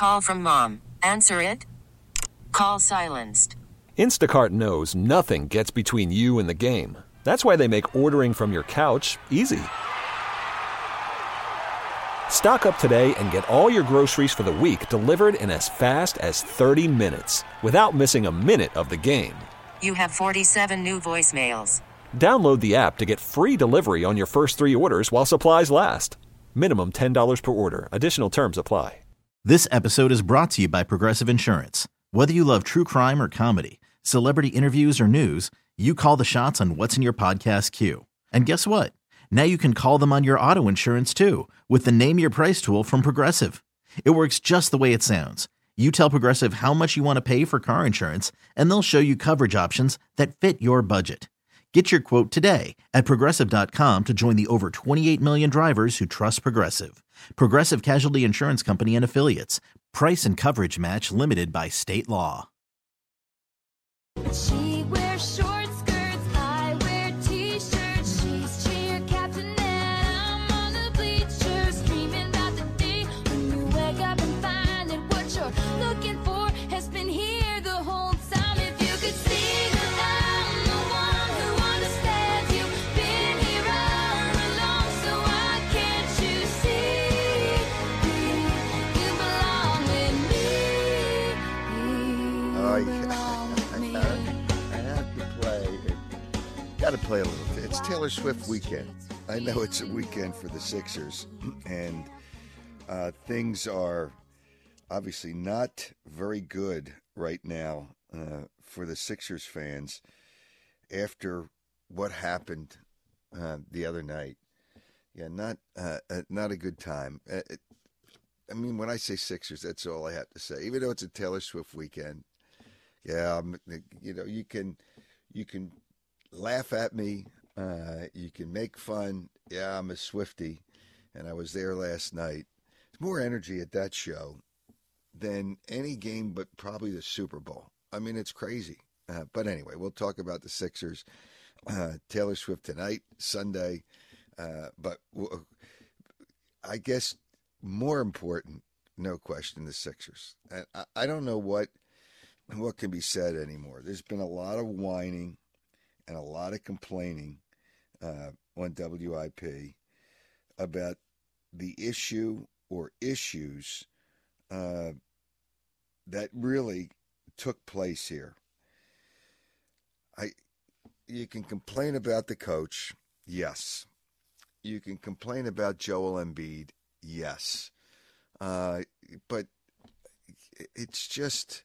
Call from mom. Answer it. Call silenced. Instacart knows nothing gets between you and the game. That's why they make ordering from your couch easy. Stock up today and get all your groceries for the week delivered in as fast as 30 minutes without missing a minute of the game. You have 47 new voicemails. Download the app to get free delivery on your first 3 orders while supplies last. Minimum $10 per order. Additional terms apply. This episode is brought to you by Progressive Insurance. Whether you love true crime or comedy, celebrity interviews or news, you call the shots on what's in your podcast queue. And guess what? Now you can call them on your auto insurance too with the Name Your Price tool from Progressive. It works just the way it sounds. You tell Progressive how much you want to pay for car insurance, and they'll show you coverage options that fit your budget. Get your quote today at Progressive.com to join the over 28 million drivers who trust Progressive. Progressive Casualty Insurance Company and Affiliates. Price and coverage match limited by state law. She wears short skirts, I wear t-shirts. She's cheer captain and I'm on the bleachers, dreaming about the day when you wake up and find that what you're looking for has been here the whole time. If you could see that I'm the one who understands you, been here all along, so why can't you see you belong with me? Oh, yeah. Got to play a little. It's Taylor Swift weekend. I know it's a weekend for the Sixers, and things are obviously not very good right now for the Sixers fans after what happened the other night. Yeah, not a good time. I mean, when I say Sixers, that's all I have to say. Even though it's a Taylor Swift weekend, yeah, you can laugh at me. You can make fun. Yeah, I'm a Swiftie, and I was there last night. There's more energy at that show than any game, but probably the Super Bowl. I mean, it's crazy. But anyway, we'll talk about the Sixers. Taylor Swift tonight, Sunday. But I guess more important, no question, the Sixers. And I don't know what can be said anymore. There's been a lot of whining and a lot of complaining on WIP about the issue or issues that really took place here. You can complain about the coach, yes. You can complain about Joel Embiid, yes. But it's just,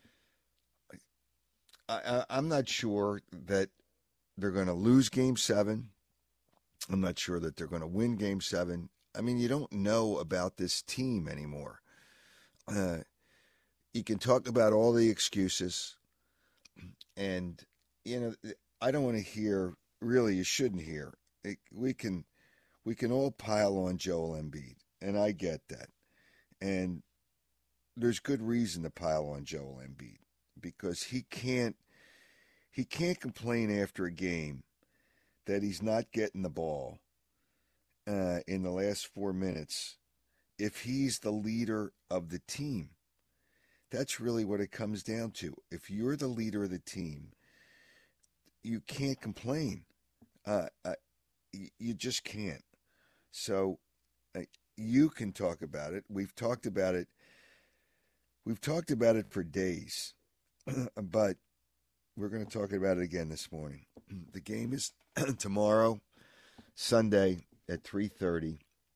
I'm not sure that they're going to lose Game 7. I'm not sure that they're going to win Game 7. I mean, you don't know about this team anymore. You can talk about all the excuses, and, I don't want to hear, really, you shouldn't hear. We can all pile on Joel Embiid, and I get that. And there's good reason to pile on Joel Embiid, because he can't complain after a game that he's not getting the ball in the last 4 minutes if he's the leader of the team. That's really what it comes down to. If you're the leader of the team, you can't complain. You just can't. So you can talk about it. We've talked about it. We've talked about it for days, but we're going to talk about it again this morning. The game is tomorrow, Sunday at 3:30.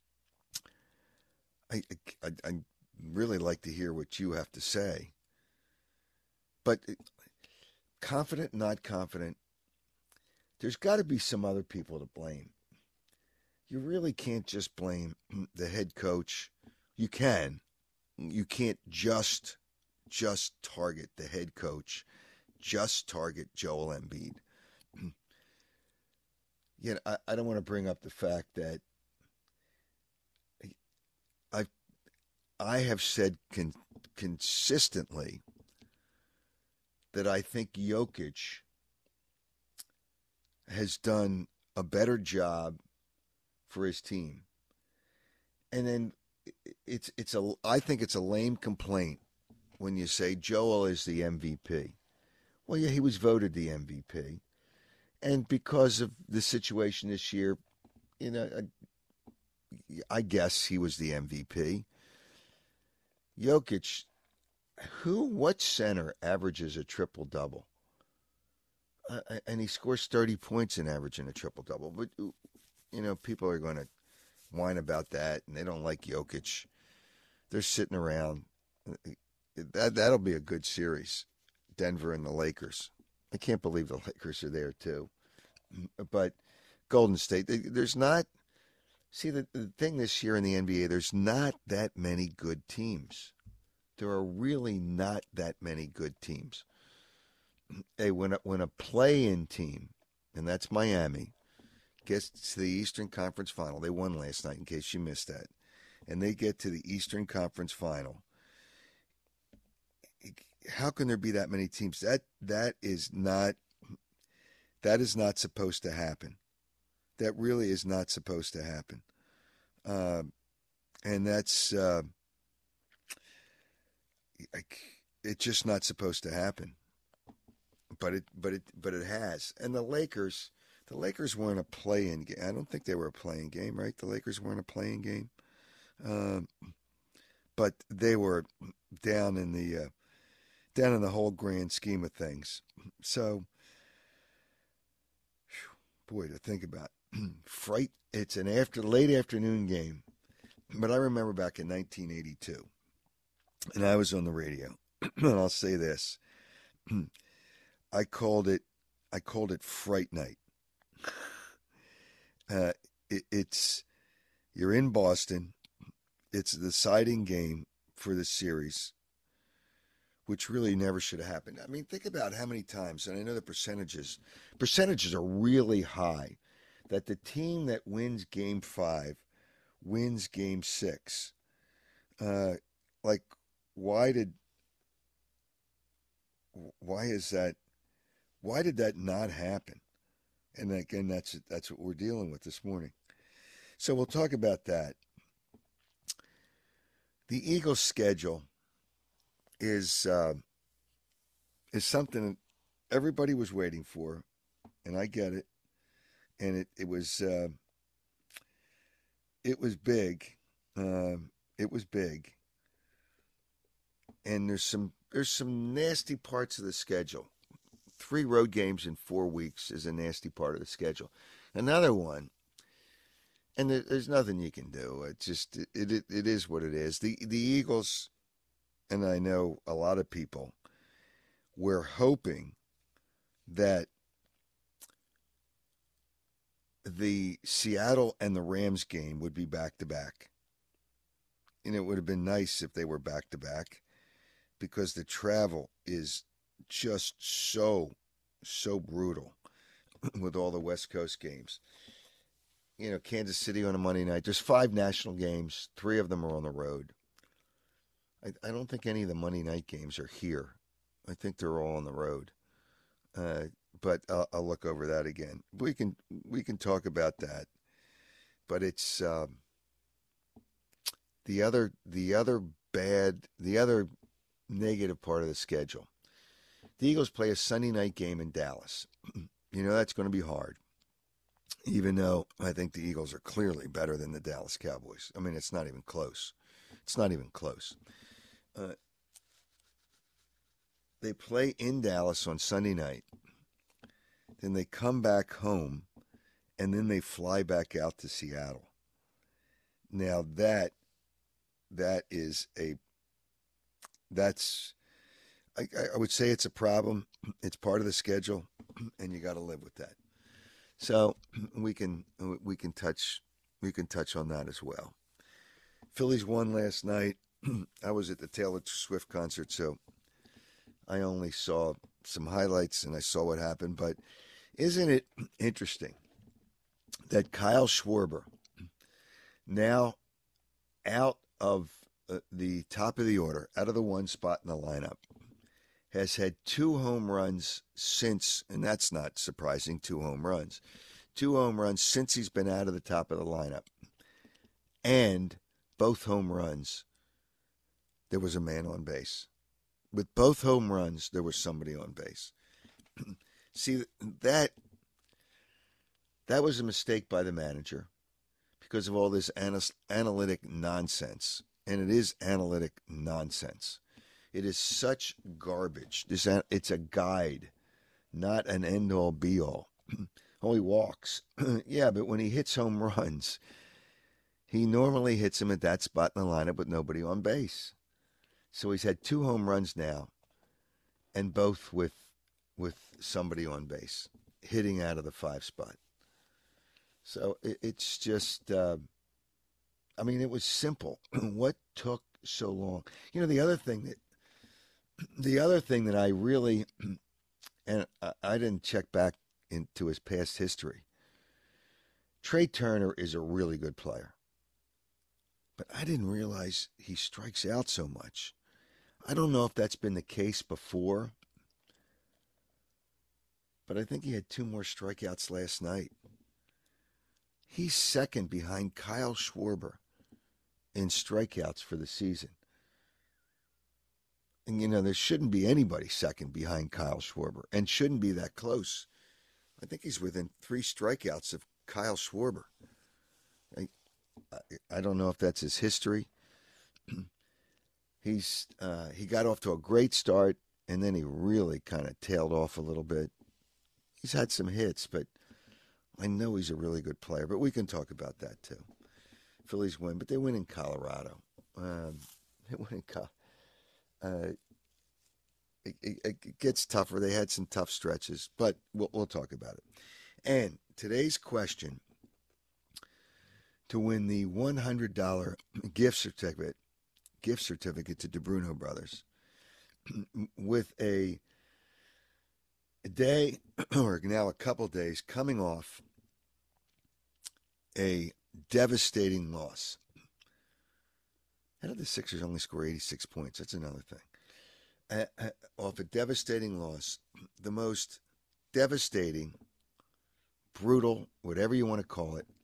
I really like to hear what you have to say. But confident, not confident, there's got to be some other people to blame. You really can't just blame the head coach. You can. You can't just target the head coach. Just target Joel Embiid. Yet I don't want to bring up the fact that I have said consistently that I think Jokic has done a better job for his team. And then I think it's a lame complaint when you say Joel is the MVP. Well, yeah, he was voted the MVP, and because of the situation this year, you know, I guess he was the MVP. Jokic, what center averages a triple double? And he scores 30 points in averaging a triple double. But you know, people are going to whine about that, and they don't like Jokic. They're sitting around. That'll be a good series, Denver and the Lakers. I can't believe the Lakers are there too. But Golden State, there's not. See, the thing this year in the NBA, there's not that many good teams. There are really not that many good teams. Hey, when a play-in team, and that's Miami, gets to the Eastern Conference Final, they won last night in case you missed that, and they get to the Eastern Conference Final, how can there be that many teams? That is not supposed to happen. That really is not supposed to happen. And that's it's just not supposed to happen. But it has. And the Lakers weren't a play-in game. I don't think they were a play-in game, right? The Lakers weren't a play-in game. But they were down in the whole grand scheme of things. So, boy, to think about. It's an late afternoon game. But I remember back in 1982, and I was on the radio, and I'll say this. I called it Fright Night. You're in Boston. It's the deciding game for the series, which really never should have happened. I mean, think about how many times, and I know the percentages are really high, that the team that wins Game 5 wins Game 6. Why is that? Why did that not happen? And again, that's what we're dealing with this morning. So we'll talk about that. The Eagles' schedule is something everybody was waiting for, and I get it. And it was big. It was big. And there's some nasty parts of the schedule. 3 road games in 4 weeks is a nasty part of the schedule. Another one, and there's nothing you can do. It is what it is. The Eagles, and I know a lot of people, were hoping that the Seattle and the Rams game would be back-to-back. And it would have been nice if they were back-to-back, because the travel is just so brutal with all the West Coast games. You know, Kansas City on a Monday night. There's 5 national games. 3 of them are on the road. I don't think any of the Monday night games are here. I think they're all on the road. But I'll look over that again. We can talk about that. But it's the other negative part of the schedule. The Eagles play a Sunday night game in Dallas. You know, that's going to be hard. Even though I think the Eagles are clearly better than the Dallas Cowboys. I mean, it's not even close. It's not even close. They play in Dallas on Sunday night. Then they come back home, and then they fly back out to Seattle. Now I would say it's a problem. It's part of the schedule, and you got to live with that. So we can touch on that as well. Phillies won last night. I was at the Taylor Swift concert, so I only saw some highlights and I saw what happened. But isn't it interesting that Kyle Schwarber, now out of the top of the order, out of the 1 spot in the lineup, has had 2 home runs since, and that's not surprising, 2 home runs. 2 home runs since he's been out of the top of the lineup. And both home runs, there was a man on base. With both home runs, there was somebody on base. See, that was a mistake by the manager because of all this analytic nonsense. And it is analytic nonsense. It is such garbage. It's a guide, not an end-all, be-all. Oh, he walks. Yeah, but when he hits home runs, he normally hits them at that spot in the lineup with nobody on base. So he's had 2 home runs now, and both with somebody on base, hitting out of the 5 spot. So it's just, it was simple. What took so long? You know, the other thing that I really, and I didn't check back into his past history. Trey Turner is a really good player, but I didn't realize he strikes out so much. I don't know if that's been the case before, but I think he had 2 more strikeouts last night. He's second behind Kyle Schwarber in strikeouts for the season. And, you know, there shouldn't be anybody second behind Kyle Schwarber and shouldn't be that close. I think he's within 3 strikeouts of Kyle Schwarber. I don't know if that's his history. He got off to a great start, and then he really kind of tailed off a little bit. He's had some hits, but I know he's a really good player. But we can talk about that too. Phillies win, but they win in Colorado. It gets tougher. They had some tough stretches, but we'll talk about it. And today's question to win the $100 gift certificate to DeBruno Brothers with a day, or now a couple days, coming off a devastating loss. How did the Sixers only score 86 points? That's another thing. Off a devastating loss, the most devastating, brutal, whatever you want to call it,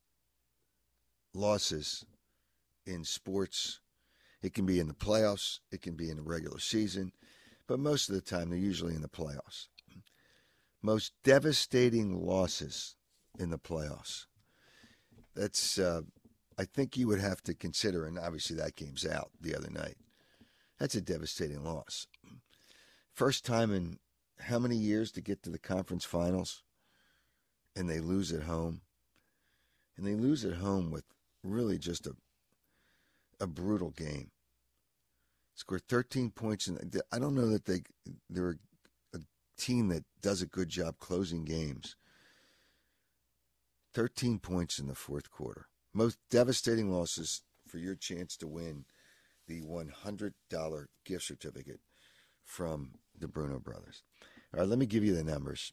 losses in sports. It can be in the playoffs, it can be in the regular season, but most of the time they're usually in the playoffs. Most devastating losses in the playoffs. That's, I think you would have to consider, and obviously that game's out the other night. That's a devastating loss. First time in how many years to get to the conference finals, and they lose at home. And they lose at home with really just a brutal game. Scored 13 points. I don't know that they're a team that does a good job closing games. 13 points in the fourth quarter. Most devastating losses for your chance to win the $100 gift certificate from the Bruno Brothers. All right, let me give you the numbers.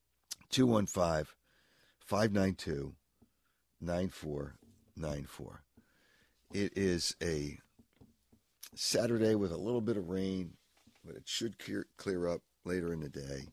215-592-9494. It is a Saturday with a little bit of rain, but it should clear up later in the day.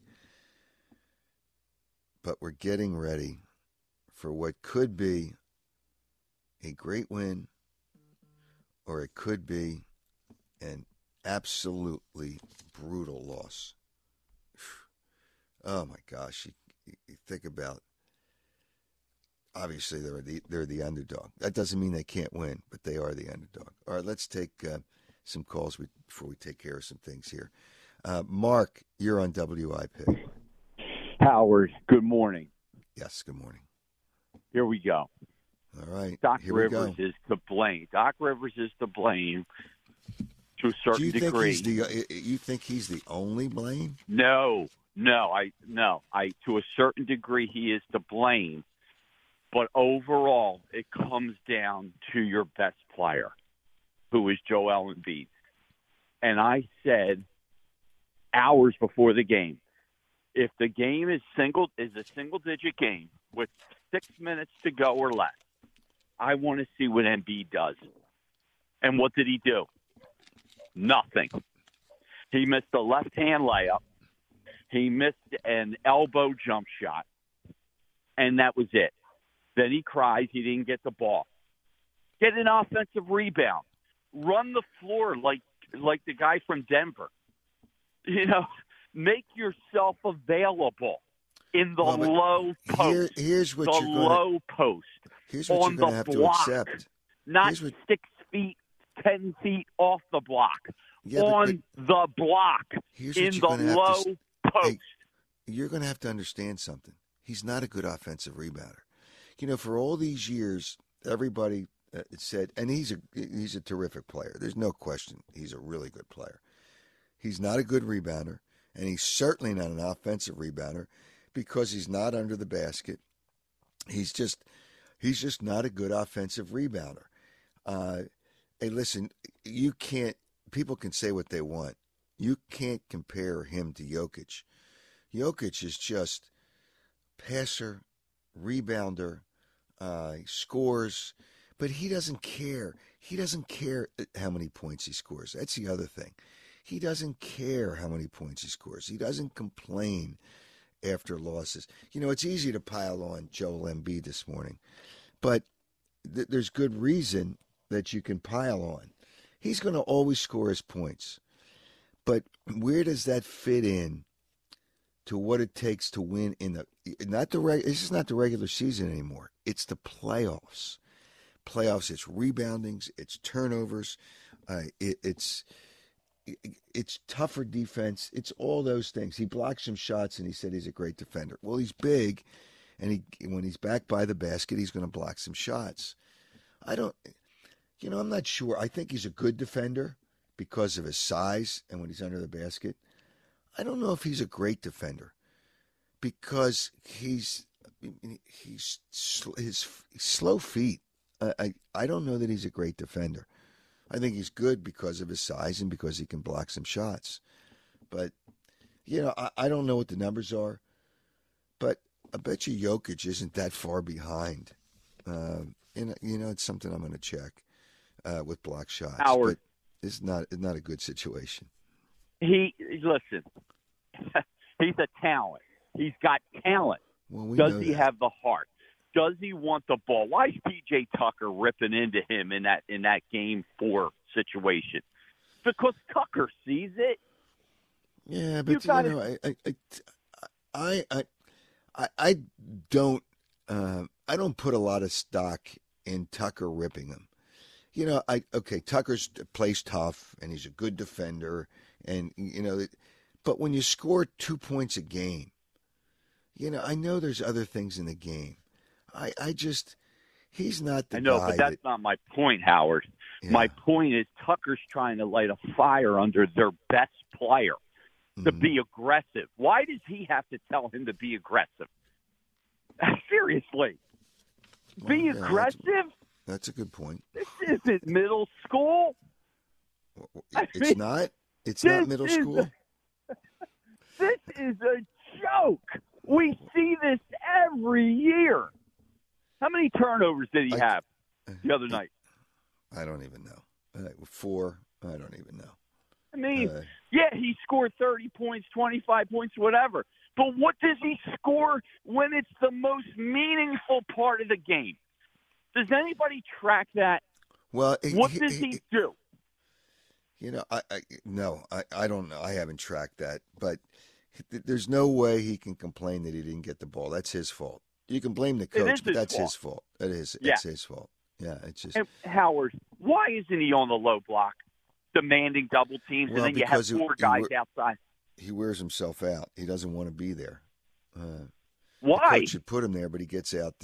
But we're getting ready for what could be a great win, or it could be an absolutely brutal loss. Oh my gosh! You think about. Obviously, they're the underdog. That doesn't mean they can't win, but they are the underdog. All right, let's take some calls before we take care of some things here. Mark, you're on WIP. Howard, good morning. Yes, good morning. Here we go. All right, Doc here Rivers we go. is to blame. Doc Rivers is to blame to a certain degree. You think he's the only blame? No. To a certain degree, he is to blame. But overall, it comes down to your best player, who is Joel Embiid. And I said hours before the game, if the game is a single-digit game with 6 minutes to go or less, I want to see what Embiid does. And what did he do? Nothing. He missed a left-hand layup. He missed an elbow jump shot. And that was it. Then he cries he didn't get the ball. Get an offensive rebound. Run the floor like the guy from Denver. Make yourself available in the low post. Here's what the you're gonna, low post. Here's what on you're going to the have block, to accept. Not Here's 6 feet, 10 feet off the block. Yeah, on the block here's in what you're the gonna have low to, post. Hey, you're going to have to understand something. He's not a good offensive rebounder. For all these years, everybody said, and he's a terrific player. There's no question. He's a really good player. He's not a good rebounder, and he's certainly not an offensive rebounder because he's not under the basket. He's just not a good offensive rebounder. Hey, listen, people can say what they want. You can't compare him to Jokic. Jokic is just passer, rebounder, scores, but he doesn't care. He doesn't care how many points he scores. That's the other thing. He doesn't care how many points he scores. He doesn't complain after losses. It's easy to pile on Joel Embiid this morning, but there's good reason that you can pile on. He's going to always score his points, but where does that fit in to what it takes to win this is not the regular season anymore. It's the playoffs. Playoffs, it's reboundings, it's turnovers, it's tougher defense. It's all those things. He blocked some shots, and he said he's a great defender. Well, he's big, and when he's back by the basket, he's going to block some shots. I'm not sure. I think he's a good defender because of his size and when he's under the basket. I don't know if he's a great defender because his slow feet. I don't know that he's a great defender. I think he's good because of his size and because he can block some shots. But, I don't know what the numbers are, but I bet you Jokic isn't that far behind. It's something I'm going to check with block shots. Howard. But it's not a good situation. Listen, he's a talent. He's got talent. Well, Does he have the heart? Does he want the ball? Why is P.J. Tucker ripping into him in that Game 4 situation? Because Tucker sees it. Yeah, but I don't put a lot of stock in Tucker ripping him. Tucker plays tough and he's a good defender, and but when you score 2 points a game, I know there's other things in the game. He's not the guy. I know, but that's not my point, Howard. Yeah. My point is Tucker's trying to light a fire under their best player to be aggressive. Why does he have to tell him to be aggressive? Seriously. Be aggressive? That's a good point. This isn't middle school. It's not? It's not middle school? This is a joke. We see this every year. How many turnovers did he have the other night? I don't even know. 4. I don't even know. I mean, he scored 30 points, 25 points, whatever. But what does he score when it's the most meaningful part of the game? Does anybody track that? Well, what does he do? I don't know. I haven't tracked that, but there's no way he can complain that he didn't get the ball. That's his fault. You can blame the coach, but that's his fault. It's his fault. Yeah, it's just. And Howard, why isn't he on the low block, demanding double teams, and then you have 4 guys outside? He wears himself out. He doesn't want to be there. Why? The coach should put him there, but he gets out.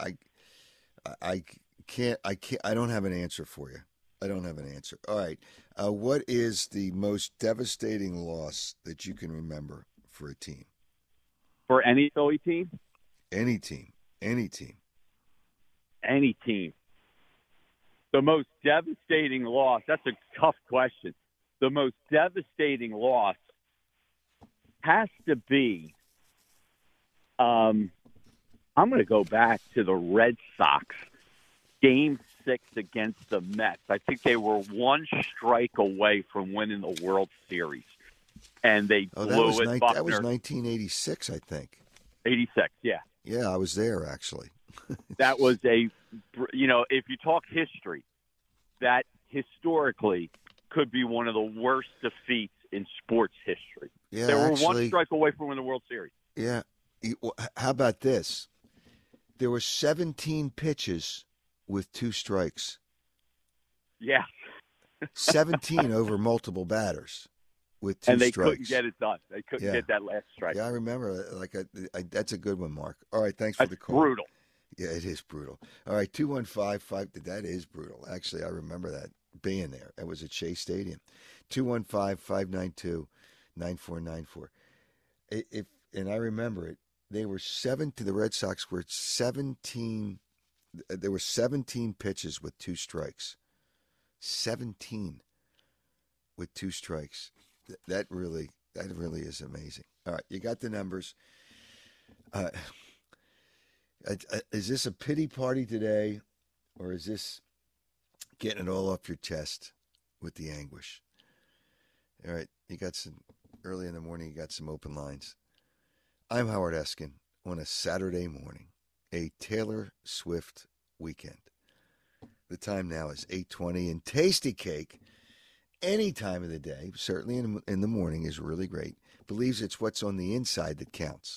I can't. I don't have an answer for you. I don't have an answer. All right. What is the most devastating loss that you can remember for a team? For any Philly team? Any team. Any team. Any team. The most devastating loss, that's a tough question. The most devastating loss has to be, I'm going to go back to the Red Sox, Game 6 against the Mets. I think they were 1 strike away from winning the World Series, and they blew it. That was 1986, I think. 86, yeah. Yeah, I was there, actually. That was if you talk history, that historically could be one of the worst defeats in sports history. Yeah, they were one actually, strike away from winning the World Series. Yeah. How about this? There were 17 pitches with 2 strikes. Yeah. 17 over multiple batters with 2 and they strikes. couldn't get it done. They couldn't get that last strike. Yeah, I remember. That's a good one, Mark. All right, thanks for the call. Brutal. Yeah, it is brutal. All right, 215-5. That is brutal. Actually, I remember that being there. It was at Shea Stadium. 215-592-9494. And I remember it. They were the Red Sox were 17. There were 17 pitches with 2 strikes. 17 with 2 strikes. That really is amazing. All right, you got the numbers. Is this a pity party today, or is this getting it all off your chest with the anguish? All right, you got some early in the morning. You got some open lines. I'm Howard Eskin on a Saturday morning, a Taylor Swift weekend. The time now is 8:20, and Tasty Cake, any time of the day, certainly in the morning, is really great. Believes it's what's on the inside that counts.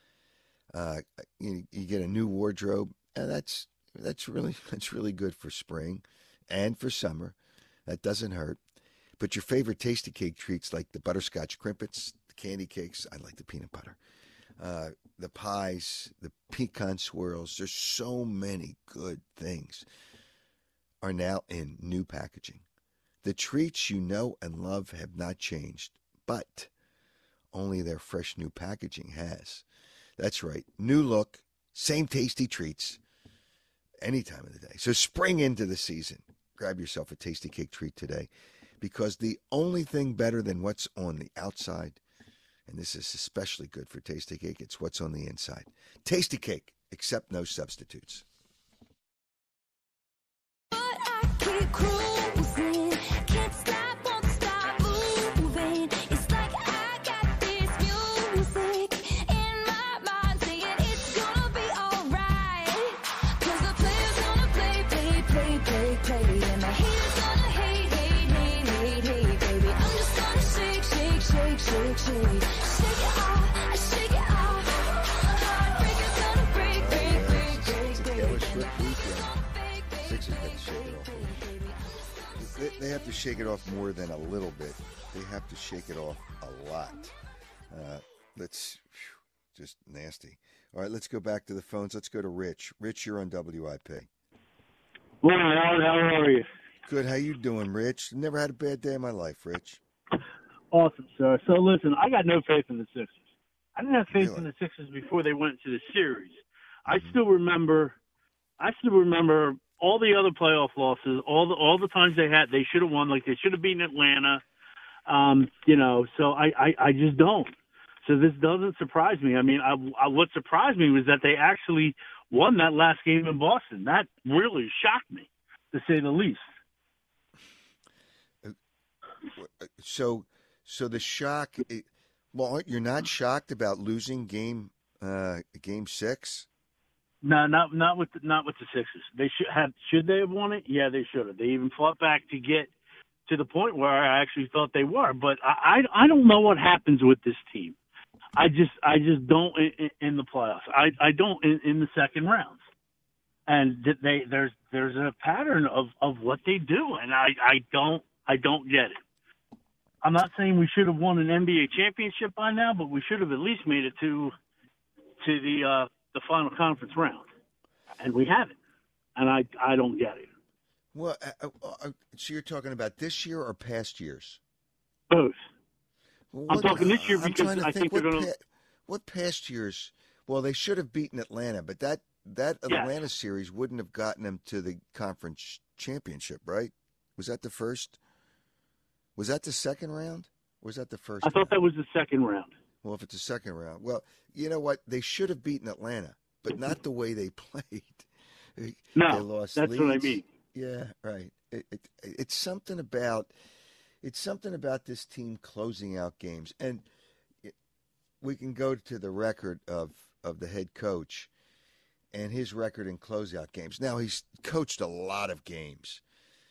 You get a new wardrobe, and that's really good for spring and for summer. That doesn't hurt. But your favorite Tasty Cake treats, like the butterscotch crimpets, the candy cakes, I like the peanut butter, the pies, the pecan swirls. There's so many good things are now in new packaging. The treats you know and love have not changed, but only their fresh new packaging has. That's right. New look, same tasty treats, any time of the day. So spring into the season. Grab yourself a Tasty Cake treat today, because the only thing better than what's on the outside, and this is especially good for Tasty Cake, it's what's on the inside. Tasty Cake, accept no substitutes. But I keep cruising, can't stop, won't stop moving. It's like I got this music in my mind saying it's gonna be alright. 'Cause the player's gonna play, and the haters gonna hate, baby. I'm just gonna shake. Shake it off. Heartbreaker's gonna break. It's a Taylor Swift weekend. Sixers got to shake it off. They have to shake it off more than a little bit. They have to shake it off a lot. Just nasty. All right, let's go back to the phones. Let's go to Rich. Rich, you're on WIP. Well, Howard, how are you? Good. How you doing, Rich? Never had a bad day in my life, Rich. Awesome, sir. So listen, I got no faith in the Sixers. I didn't have faith Really? in the Sixers before they went to the series. I still remember all the other playoff losses, all the times they should have won, like they should have beaten Atlanta. So I just don't. So this doesn't surprise me. I mean, what surprised me was that they actually won that last game in Boston. That really shocked me, to say the least. So the shock. Well, you're not shocked about losing game 6? No, not with the Sixers. They should they have won it? Yeah, they should have. They even fought back to get to the point where I actually thought they were. But I don't know what happens with this team. I just don't in the playoffs. I don't in the second rounds. And there's a pattern of what they do, and I don't get it. I'm not saying we should have won an NBA championship by now, but we should have at least made it to the final conference round, and we haven't. And I don't get it. Well, so you're talking about this year or past years? Both. Well, I'm talking this year because I think they're going to. What past years? Well, they should have beaten Atlanta, but that Atlanta series wouldn't have gotten them to the conference championship, right? Was that the first? Was that the second round? Or was that the first? I thought that was the second round. Well, if it's the second round, well, you know what? They should have beaten Atlanta, but not the way they played. No, they lost that's leads. what I mean. Yeah, right. It's something about this team closing out games, and we can go to the record of the head coach and his record in closeout games. Now, he's coached a lot of games,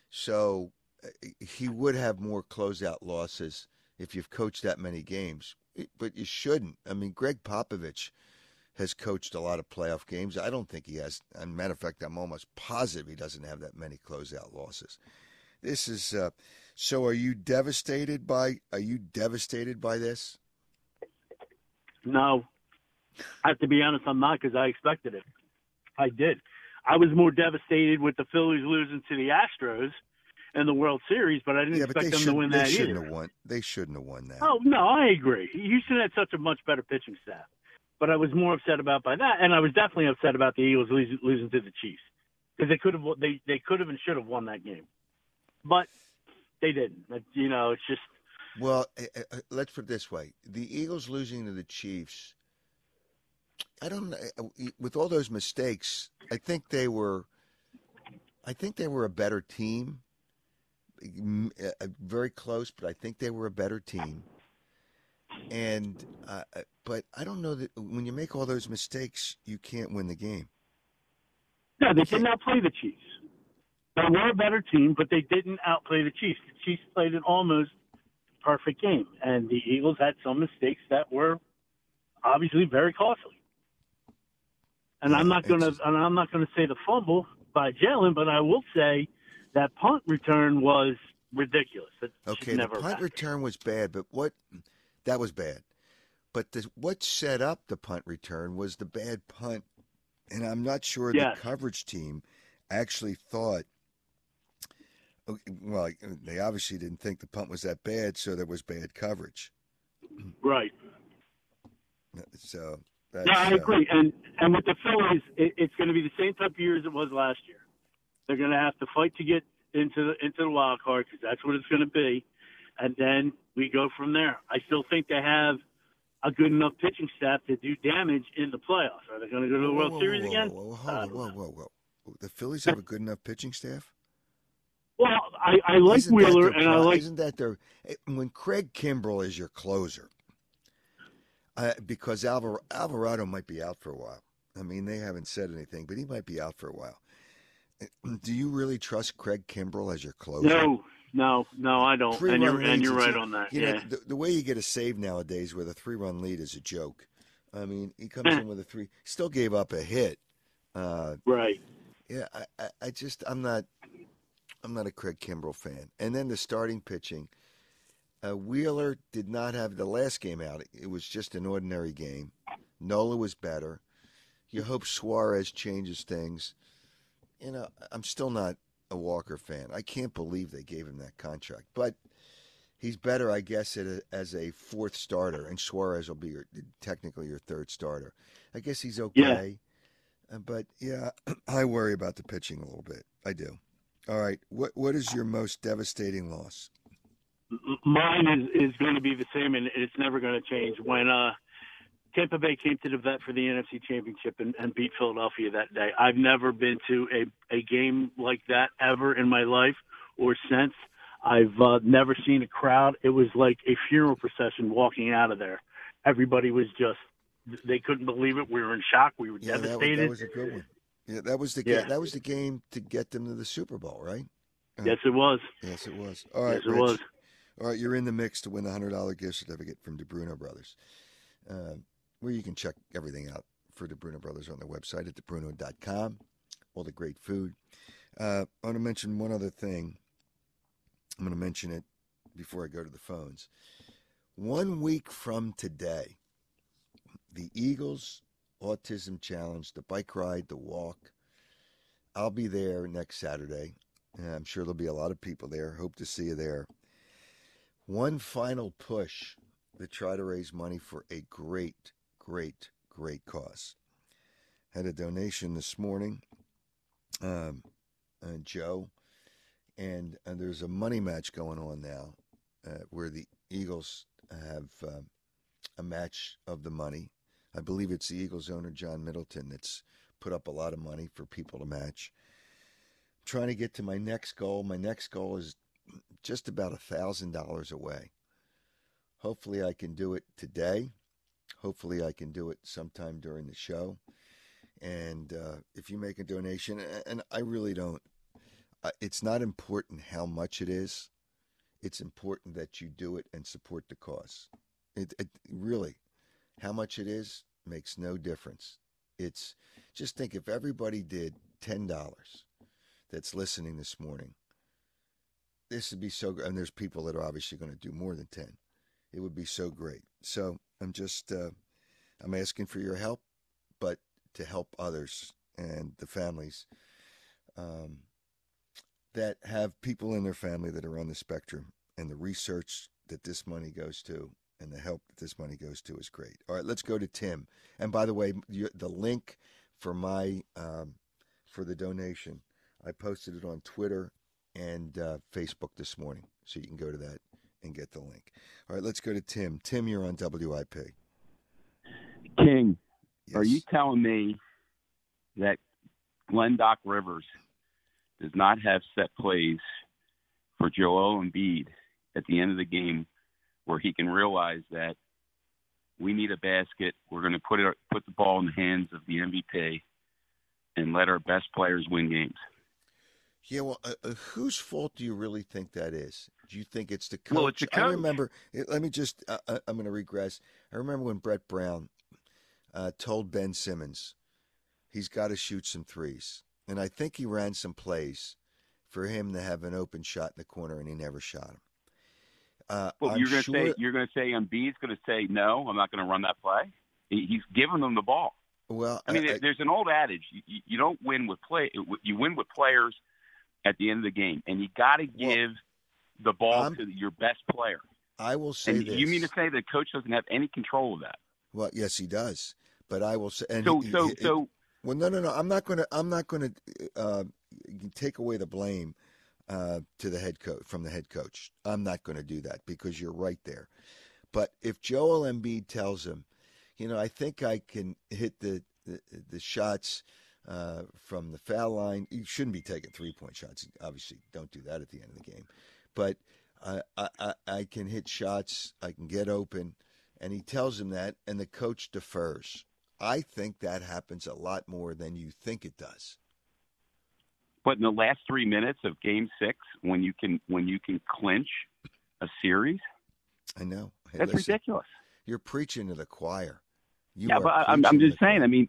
So he would have more closeout losses if you've coached that many games. But you shouldn't. I mean, Greg Popovich has coached a lot of playoff games. I don't think he has. As a matter of fact, I'm almost positive he doesn't have that many closeout losses. This is so. Are you devastated by? Are you devastated by this? No, I have to be honest, I'm not, because I expected it. I did. I was more devastated with the Phillies losing to the Astros in the World Series, but I didn't expect them to win that either. They shouldn't have won that. Oh no, I agree. Houston had such a much better pitching staff, but I was more upset about by that, and I was definitely upset about the Eagles losing to the Chiefs, because they could have and should have won that game, but they didn't. You know, it's just. Well, let's put it this way: the Eagles losing to the Chiefs. I don't know. With all those mistakes, I think they were a better team. Very close, but I think they were a better team. And but I don't know that when you make all those mistakes, you can't win the game. No, they did not play the Chiefs. They were a better team, but they didn't outplay the Chiefs. The Chiefs played an almost perfect game, and the Eagles had some mistakes that were obviously very costly. And I'm not going to say the fumble by Jalen, but I will say that punt return was ridiculous. Okay, the punt return was bad, but that was bad. But what set up the punt return was the bad punt, and I'm not sure the coverage team actually thought. Well, they obviously didn't think the punt was that bad, so there was bad coverage. Right. So. I agree. And with the Phillies, it's going to be the same type of year as it was last year. They're going to have to fight to get into the wild card, because that's what it's going to be, and then we go from there. I still think they have a good enough pitching staff to do damage in the playoffs. Are they going to go to the World Series again? Whoa. The Phillies have a good enough pitching staff? Well, I like Wheeler, and I like. Isn't that when Craig Kimbrell is your closer? Because Alvarado might be out for a while. I mean, they haven't said anything, but he might be out for a while. Do you really trust Craig Kimbrell as your closer? No, I don't. And you're right on that. You know, the way you get a save nowadays with a 3-run lead is a joke. I mean, he comes in with a 3. Still gave up a hit. Right. Yeah, I'm not a Craig Kimbrell fan. And then the starting pitching. Wheeler did not have the last game out. It was just an ordinary game. Nola was better. You hope Suarez changes things. You know, I'm still not a Walker fan. I can't believe they gave him that contract. But he's better, I guess, as a fourth starter, and Suarez will be technically your third starter. I guess he's okay. Yeah. But, yeah, I worry about the pitching a little bit. I do. All right. What is your most devastating loss? Mine is going to be the same, and it's never going to change. When Tampa Bay came to the vet for the NFC Championship and beat Philadelphia that day, I've never been to a game like that ever in my life or since. I've never seen a crowd. It was like a funeral procession walking out of there. Everybody was just – they couldn't believe it. We were in shock. We were devastated. That was a good one. Yeah, that was the game. That was the game to get them to the Super Bowl, right? Yes, it was. Yes, it was. All right, yes, it was. All right, you're in the mix to win the $100 gift certificate from DeBruno Brothers, where you can check everything out for DeBruno Brothers on their website at debruno.com. All the great food. I want to mention one other thing. I'm going to mention it before I go to the phones. 1 week from today, the Eagles Autism Challenge, the bike ride, the walk. I'll be there next Saturday. I'm sure there'll be a lot of people there. Hope to see you there. One final push to try to raise money for a great, great, great cause. Had a donation this morning, Joe, and there's a money match going on now where the Eagles have a match of the money. I believe it's the Eagles owner, John Middleton, that's put up a lot of money for people to match. I'm trying to get to my next goal. My next goal is just about $1,000 away. Hopefully I can do it today. Hopefully I can do it sometime during the show. And if you make a donation, and I really don't, it's not important how much it is. It's important that you do it and support the cause. It really, how much it is makes no difference. It's just think if everybody did $10 that's listening this morning, this would be so great. And there's people that are obviously going to do more than 10. It would be so great. So I'm just, I'm asking for your help, but to help others and the families that have people in their family that are on the spectrum, and the research that this money goes to and the help that this money goes to is great. All right, let's go to Tim. And by the way, the link for my for the donation, I posted it on Twitter and Facebook this morning, so you can go to that and get the link. All right, let's go to Tim. Tim, you're on WIP. King, Yes. are you telling me that Glenn Doc Rivers does not have set plays for Joel Embiid at the end of the game where he can realize that we need a basket, we're going to put the ball in the hands of the MVP and let our best players win games? Yeah, well, whose fault do you really think that is? Do you think it's the coach? Well, it's the coach. I remember, let me just, I'm going to regress. I remember when Brett Brown told Ben Simmons he's got to shoot some threes. And I think he ran some plays for him to have an open shot in the corner, and he never shot him. Well, you're going to say Embiid's going to say, no, I'm not going to run that play? He's giving them the ball. Well, I mean, there's an old adage: you don't win with play. You win with players at the end of the game, and you got to give the ball to your best player. I will say and this. You mean to say the coach doesn't have any control of that? Well, yes, he does. But I will say. And so. Well, no. I'm not going to take away the blame to the head coach from the head coach. I'm not going to do that because you're right there. But if Joel Embiid tells him, I think I can hit the shots from the foul line. You shouldn't be taking 3-point shots. Obviously, don't do that at the end of the game. But I can hit shots. I can get open. And he tells him that, and the coach defers. I think that happens a lot more than you think it does. But in the last 3 minutes of Game 6, when you can clinch a series, I know. Hey, that's ridiculous. You're preaching to the choir. But I'm just saying. I mean,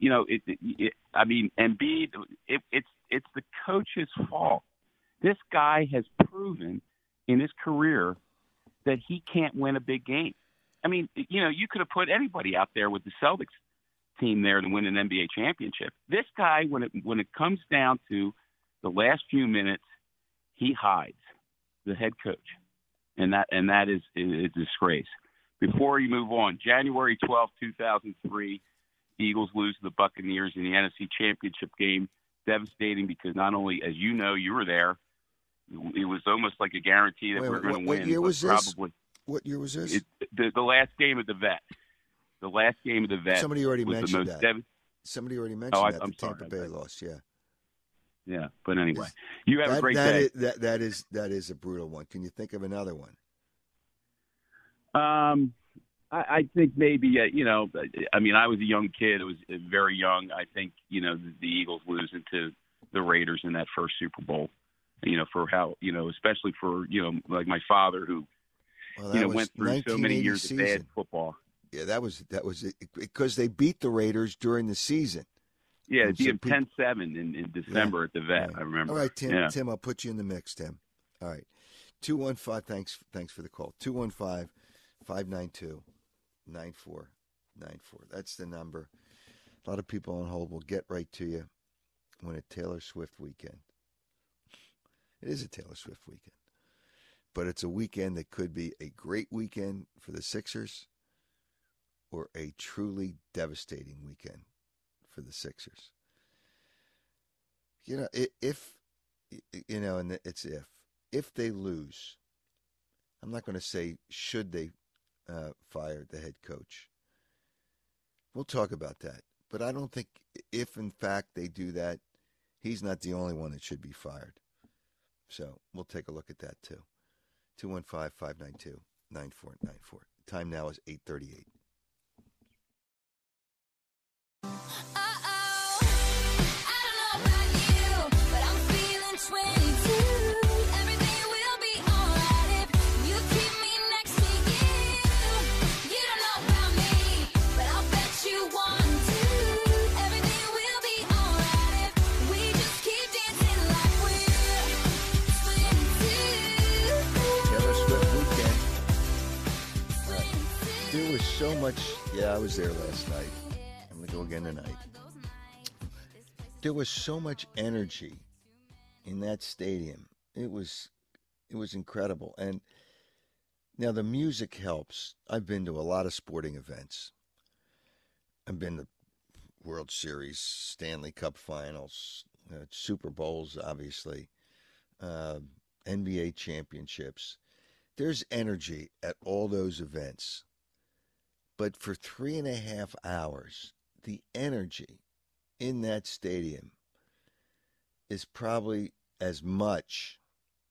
Embiid. It's the coach's fault. This guy has proven in his career that he can't win a big game. I mean, you could have put anybody out there with the Celtics team there to win an NBA championship. This guy, when it comes down to the last few minutes, he hides, the head coach, and that is a disgrace. Before you move on, January 12, 2003, Eagles lose to the Buccaneers in the NFC Championship game. Devastating because not only, as you know, you were there, it was almost like a guarantee that we were going to win. What year was this? What year was this? The last game of the Vet. The last game of the Vet. Somebody already mentioned that. Somebody already mentioned that. I'm the Tampa sorry. Bay loss. Yeah. Yeah, but anyway, you have a great day. That is a brutal one. Can you think of another one? I think maybe I mean, I was a young kid. I was very young. I think the Eagles losing to the Raiders in that first Super Bowl. For how especially for like my father who went through so many years of bad football. Yeah, that was it, because they beat the Raiders during the season. Yeah, it beat 10-7 in December at the Vet. I remember. All right, Tim. Yeah. Tim, I'll put you in the mix, Tim. All right, 215. Thanks for the call. 215-592-9494. That's the number. A lot of people on hold. Will get right to you when a Taylor Swift weekend. It is a Taylor Swift weekend, but it's a weekend that could be a great weekend for the Sixers, or a truly devastating weekend for the Sixers. If they lose, I'm not going to say should they fire the head coach. We'll talk about that. But I don't think if, in fact, they do that, he's not the only one that should be fired. So we'll take a look at that, too. 215-592-9494. Time now is 8:38. I don't know about you, but I'm feeling 22. There was so much. Yeah, I was there last night. I'm going to go again tonight. There was so much energy in that stadium. It was incredible. And now the music helps. I've been to a lot of sporting events. I've been to World Series, Stanley Cup Finals, Super Bowls, obviously, NBA championships. There's energy at all those events. But for 3.5 hours, the energy in that stadium is probably as much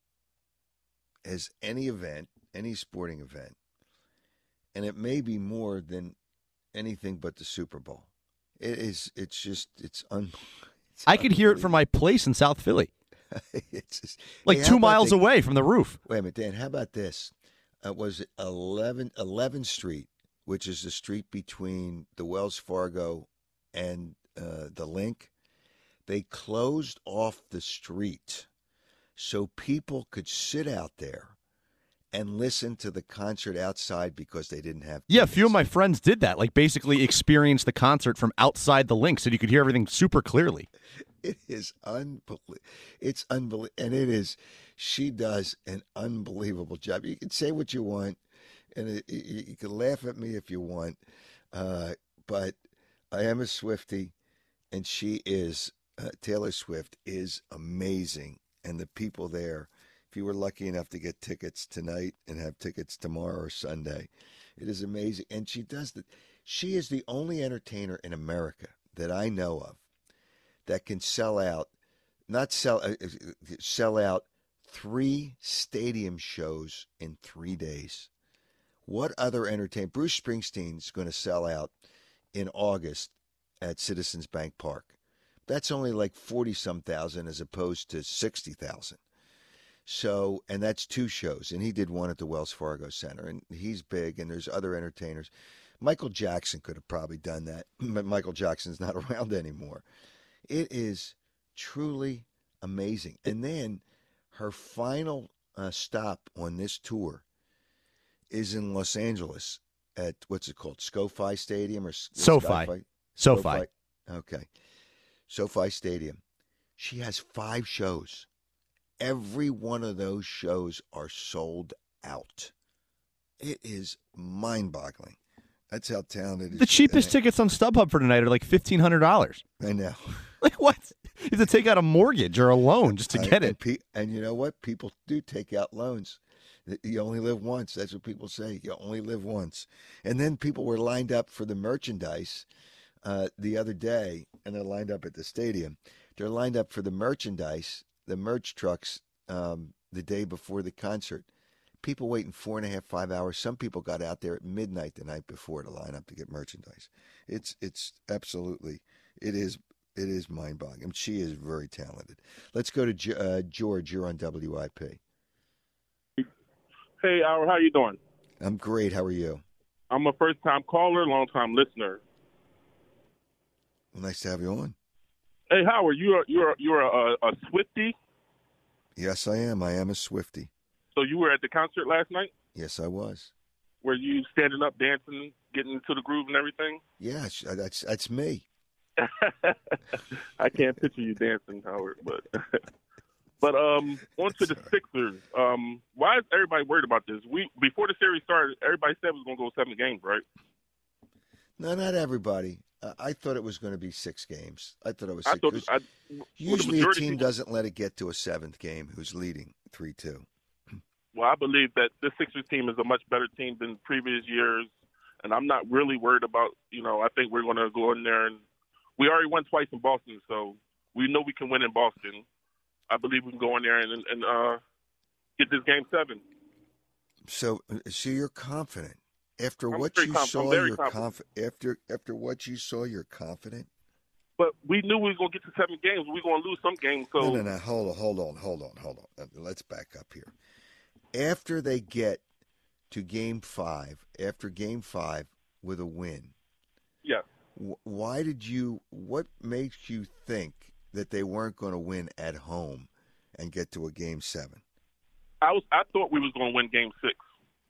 as any event, any sporting event. And it may be more than anything but the Super Bowl. It's I could hear it from my place in South Philly. It's just, like hey, 2 miles away from the roof. Wait a minute, Dan, how about this? Was it 11th Street, which is the street between the Wells Fargo and the Link? They closed off the street so people could sit out there and listen to the concert outside because they didn't have tickets. Yeah, a few of my friends did that, like basically experienced the concert from outside the Link so you could hear everything super clearly. It is unbelievable. It's unbelievable. And it is, she does an unbelievable job. You can say what you want, and you can laugh at me if you want, but I am a Swiftie, and she is, Taylor Swift is amazing. And the people there, if you were lucky enough to get tickets tonight and have tickets tomorrow or Sunday, it is amazing. And she does that. She is the only entertainer in America that I know of that can sell out 3 stadium shows in 3 days. What other entertainer? Bruce Springsteen's going to sell out in August at Citizens Bank Park. That's only like 40-some thousand as opposed to 60,000. So, and that's 2 shows, and he did one at the Wells Fargo Center, and he's big, and there's other entertainers. Michael Jackson could have probably done that, but Michael Jackson's not around anymore. It is truly amazing. And then her final stop on this tour is in Los Angeles at, what's it called, SoFi Stadium? Or SoFi. SoFi. Okay. SoFi Stadium. She has 5 shows. Every one of those shows are sold out. It is mind-boggling. That's how talented. The cheapest tickets on StubHub for tonight are like $1,500. I know. Like what? You have to take out a mortgage or a loan just to get it. And you know what? People do take out loans. You only live once. That's what people say. You only live once. And then people were lined up for the merchandise the other day, and they're lined up at the stadium. They're lined up for the merchandise, the merch trucks, the day before the concert. People waiting 4.5, 5 hours. Some people got out there at midnight the night before to line up to get merchandise. It's absolutely, it is mind-boggling. I mean, she is very talented. Let's go to George. You're on WIP. Hey, Howard, how you doing? I'm great. How are you? I'm a first-time caller, long-time listener. Well, nice to have you on. Hey, Howard, you're a Swiftie? Yes, I am. I am a Swiftie. So you were at the concert last night? Yes, I was. Were you standing up, dancing, getting into the groove and everything? Yeah, that's me. I can't picture you dancing, Howard, but on to the Sixers. Why is everybody worried about this? Before the series started, everybody said it was going to go 7 games, right? No, not everybody. I thought it was going to be 6 games. I thought it was 6. Usually a team doesn't let it get to a 7th game who's leading 3-2. Well, I believe that this Sixers team is a much better team than previous years, and I'm not really worried about, I think we're going to go in there, and we already won twice in Boston, so we know we can win in Boston. I believe we can go in there and get this game 7. So you're confident. After what you saw, you're confident. After what you saw, you're confident. But we knew we were going to get to 7 games. We were going to lose some games. So no. Hold on. Let's back up here. After they get to Game 5, after Game 5 with a win, yes. What makes you think that they weren't going to win at home and get to a Game 7? I thought we was going to win Game 6.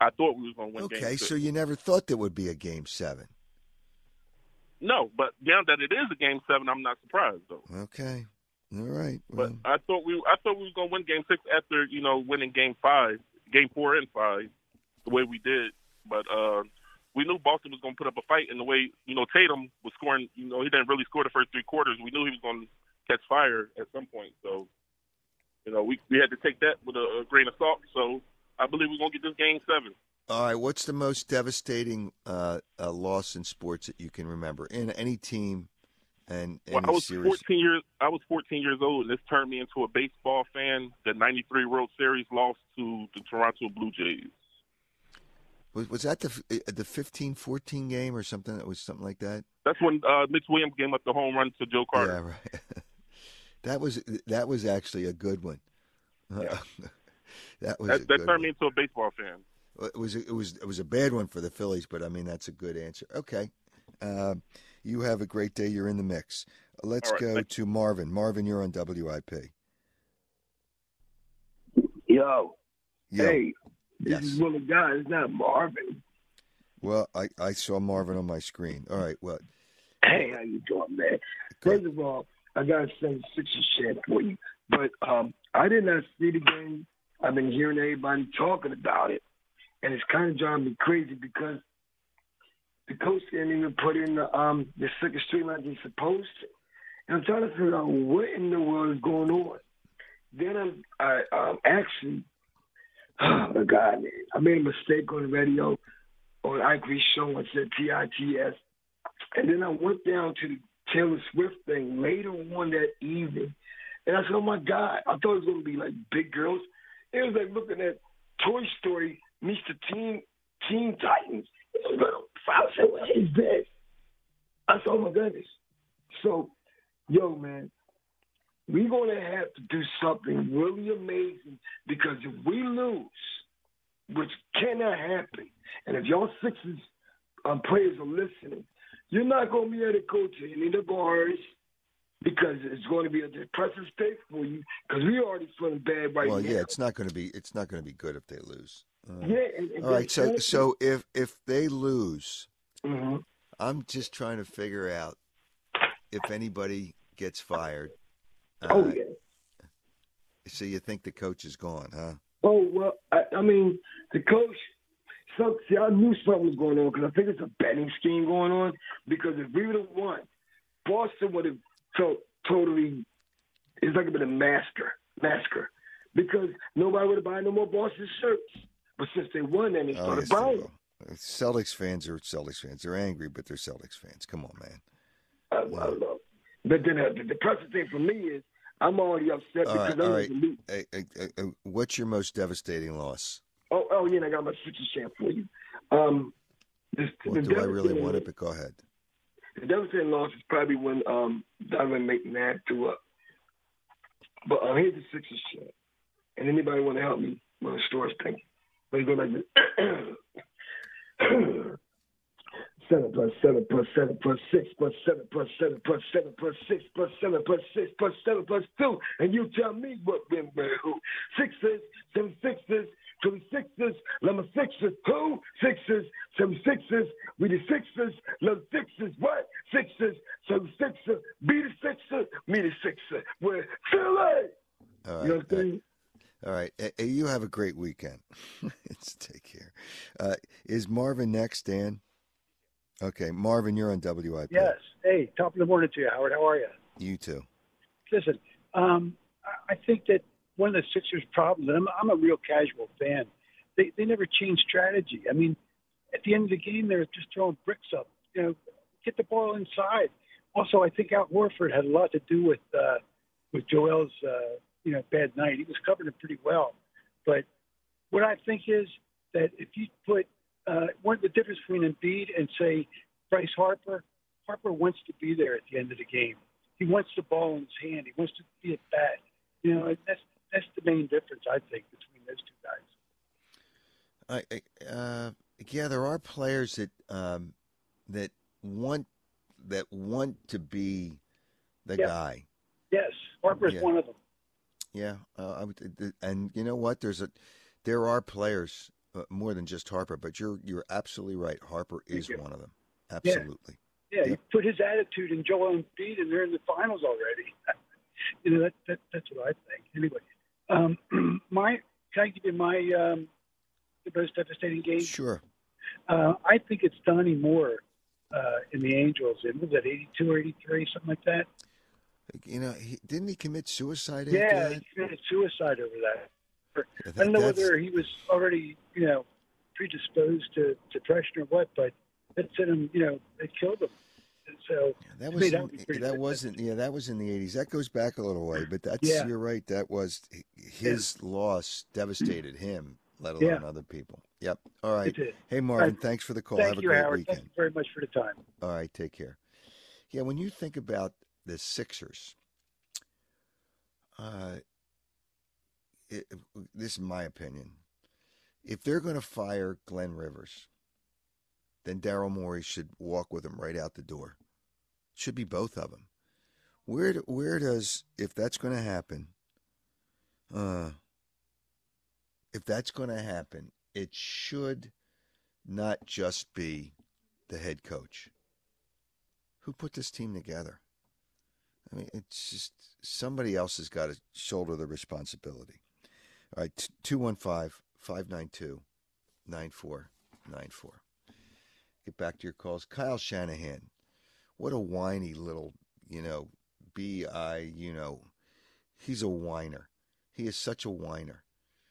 I thought we was going to win Game Okay, 6. so you never thought there would be a Game 7. No, but now that it is a Game 7, I'm not surprised though. Okay, all right. But Well, I thought we was going to win Game 6 after winning Game 4 and 5, the way we did. But we knew Boston was going to put up a fight, and the way Tatum was scoring. He didn't really score the first 3 quarters. We knew he was going to catch fire at some point. So we had to take that with a grain of salt. So I believe we're going to get this Game 7. all right. What's the most devastating loss in sports that you can remember in any team and Well, any I was series? 14 years old, and this turned me into a baseball fan. The '93 World Series lost to the Toronto Blue Jays. Was that the 15-14 game or something? It was something like that. That's when Mitch Williams gave up the home run to Joe Carter. Yeah, right. that was actually a good one. Yeah. that That turned me into a baseball fan. It was a bad one for the Phillies, but I mean that's a good answer. Okay, you have a great day. You're in the mix. Let's All right, go thanks. to Marvin. Marvin, you're on WIP. Yo. Yo. Hey, this Yes. is one of the guys, it's not Marvin. Well, I saw Marvin on my screen. All right, what? Hey, how you doing, man? First of all, I got to send Sixers chant for you. But I did not see the game. I've been hearing everybody talking about it. And it's kind of driving me crazy because the coach didn't even put in the second string like he's supposed to. And I'm trying to figure out what in the world is going on. Then I actually, oh my God, man, I made a mistake on the radio on Ike's show and said TITS. And then I went down to the Taylor Swift thing later on that evening. And I said, oh my God, I thought it was going to be like big girls. It was like looking at Toy Story meets the Teen Titans. It was like, I said, what is this? I said, oh my goodness. So, yo, man, we're going to have to do something really amazing because if we lose, which cannot happen, and if y'all Sixers players are listening, you're not going to be able to go to any of the bars because it's going to be a depressive state for you because we already feeling bad right now. Well, yeah, it's not going to be good if they lose. Yeah. And all right. So if they lose, mm-hmm. I'm just trying to figure out if anybody gets fired. Oh yeah. So you think the coach is gone, huh? Oh well, I mean the coach. See, I knew something was going on because I think it's a betting scheme going on. Because if we would have won, Boston would have felt totally. It's like a bit of massacre because nobody would have bought no more Boston shirts. But since they won, then they started buying them. Celtics fans are Celtics fans. They're angry, but they're Celtics fans. Come on, man. I don't know. But then the depressing thing for me is I'm already upset because all I'm right. going to lose. What's your most devastating loss? Oh, yeah, and I got my Sixers chant for you. Do I really want it? But go ahead. The devastating loss is probably when Donovan McNabb threw up. But here's the Sixers chant. And anybody want to help me with the story thing? Let me go like this. 7 plus 7 plus 7 plus 6 plus 7 plus 7 plus 7 plus 6 plus 7 plus 6 plus 7 plus 2. And you tell me what been where who. Sixes, 7 sixes, 2 sixes, 11 sixes, who? Sixes, 7 sixes, we the sixes, 11 sixes, what? Sixes, 7 sixes, be the sixer, me the sixer. We're Philly! All right. You know what I'm saying? All right. You have a great weekend. Take care. Is Marvin next, Dan? Okay. Marvin, you're on WIP. Yes. Hey, top of the morning to you, Howard. How are you? You too. Listen, I think that one of the Sixers' problems, and I'm a real casual fan, they never change strategy. I mean, at the end of the game, they're just throwing bricks up. Get the ball inside. Also, I think Al Horford had a lot to do with Joel's bad night. He was covering it pretty well. But what I think is that if you put the difference between Embiid and, say, Bryce Harper wants to be there at the end of the game. He wants the ball in his hand. He wants to be at bat. That's the main difference, I think, between those two guys. Yeah, there are players that want to be the guy. Yes, Harper is one of them. Yeah, and you know what? There are players more than just Harper, but you're absolutely right. Harper is you. one of them. Absolutely. Yeah, he put his attitude in Joel Embiid, and they're in the finals already. That's what I think. Anyway, can I give you my the most devastating game? Sure. I think it's Donnie Moore in the Angels. It was at 82 or 83, something like that. You know, didn't he commit suicide Yeah, after that? he committed suicide over that. I don't know whether he was already, predisposed to depression or what, but that sent him, it killed him. And so that was in the 80s. That goes back a little way, but you're right. That was his loss devastated him, let alone other people. Yep. All right. Hey, Marvin, thanks for the call. Have a great Howard. weekend. Thank you very much for the time. All right, take care. Yeah, when you think about the Sixers, this is my opinion. If they're going to fire Glenn Rivers, then Daryl Morey should walk with him right out the door. It should be both of them. Where does, if that's going to happen, it should not just be the head coach. Who put this team together? I mean, it's just somebody else has got to shoulder the responsibility. All right, 215-592-9494. Get back to your calls. Kyle Shanahan, what a whiny little, he's a whiner. He is such a whiner.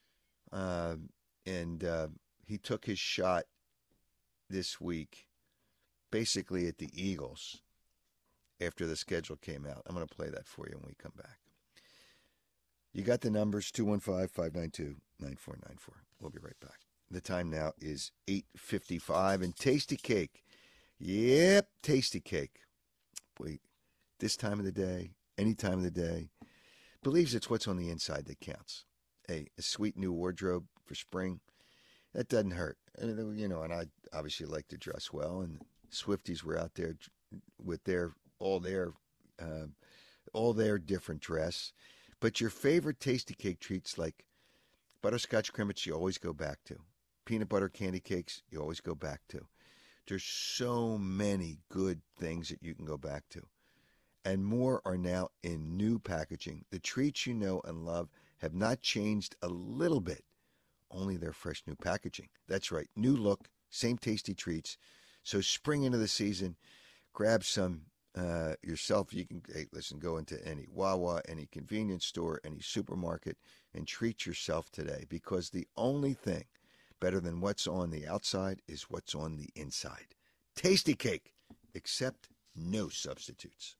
And he took his shot this week basically at the Eagles after the schedule came out. I'm going to play that for you when we come back. You got the numbers, 215-592-9494. We'll be right back. The time now is 8:55, and Tasty Cake. Yep, Tasty Cake. Boy, this time of the day, any time of the day, believes it's what's on the inside that counts. A sweet new wardrobe for spring, that doesn't hurt. And I obviously like to dress well, and Swifties were out there with all their different dress. But your favorite Tasty Cake treats like butterscotch crimmets, you always go back to. Peanut butter candy cakes, you always go back to. There's so many good things that you can go back to. And more are now in new packaging. The treats you know and love have not changed a little bit. Only their fresh new packaging. That's right, new look, same tasty treats. So spring into the season, grab some yourself. You can, go into any Wawa, any convenience store, any supermarket, and treat yourself today. Because the only thing better than what's on the outside is what's on the inside. Tasty Cake, except no substitutes.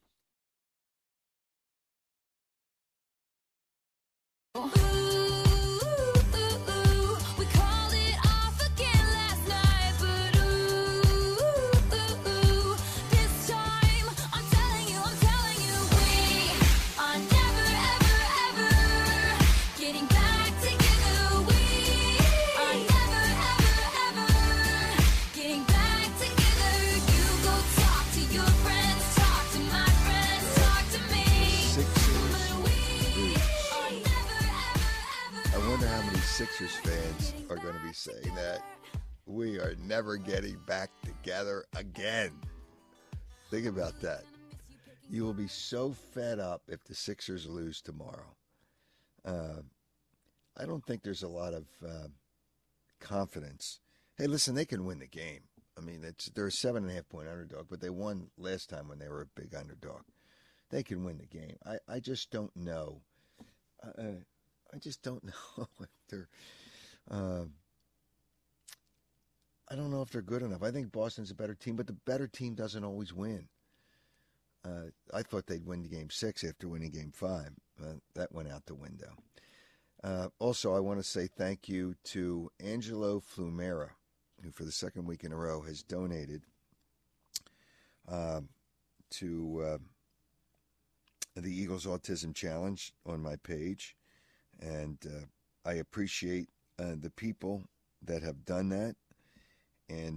Sixers fans are going to be saying that we are never getting back together again. Think about that. You will be so fed up if the Sixers lose tomorrow. I don't think there's a lot of confidence. Hey, listen, they can win the game. I mean, they're a 7.5-point underdog, but they won last time when they were a big underdog. They can win the game. I just don't know. I just don't know if they're. I don't know if they're good enough. I think Boston's a better team, but the better team doesn't always win. I thought they'd win Game 6 after winning Game 5. That went out the window. Also, I want to say thank you to Angelo Flumera, who for the second week in a row has donated to the Eagles Autism Challenge on my page. And I appreciate the people that have done that. And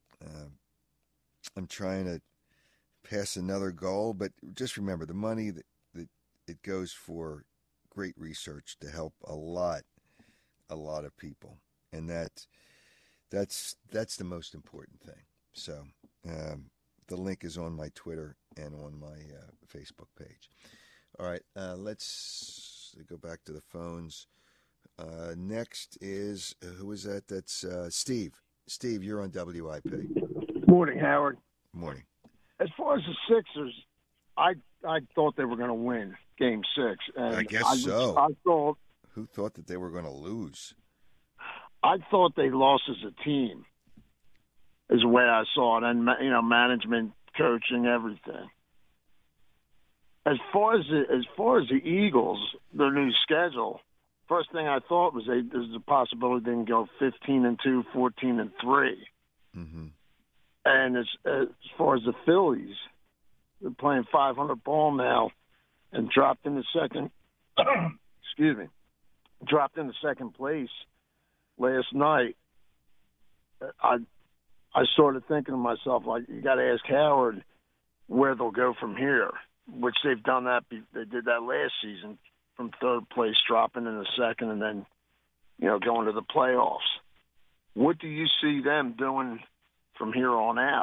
I'm trying to pass another goal. But just remember, the money that it goes for great research to help a lot of people. and that's the most important thing. So the link is on my Twitter and on my Facebook page. All right, let's go back to the phones. Next is who is that? That's Steve. Steve, you're on WIP. Morning, Howard. Morning. As far as the Sixers, I thought they were going to win Game 6. And I guess so. I thought. Who thought that they were going to lose? I thought they lost as a team, is the way I saw it, and management, coaching, everything. As far as the Eagles, their new schedule, first thing I thought was there's a possibility they can go 15-2, 14-3. Mm-hmm. And as far as the Phillies, they're playing 500 ball now, and dropped into second. Excuse me, dropped into second place last night. I started thinking to myself, like, you got to ask Howard where they'll go from here, which they've done that. They did that last season from third place, dropping into second, and then going to the playoffs. What do you see them doing from here on out?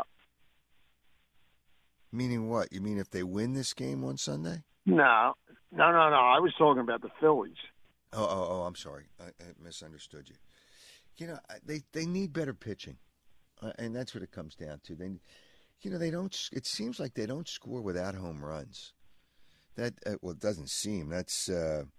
Meaning what? You mean if they win this game on Sunday? No. I was talking about the Phillies. Oh, I'm sorry. I misunderstood you. They need better pitching, and that's what it comes down to. They don't. It seems like they don't score without home runs. That it doesn't seem. That's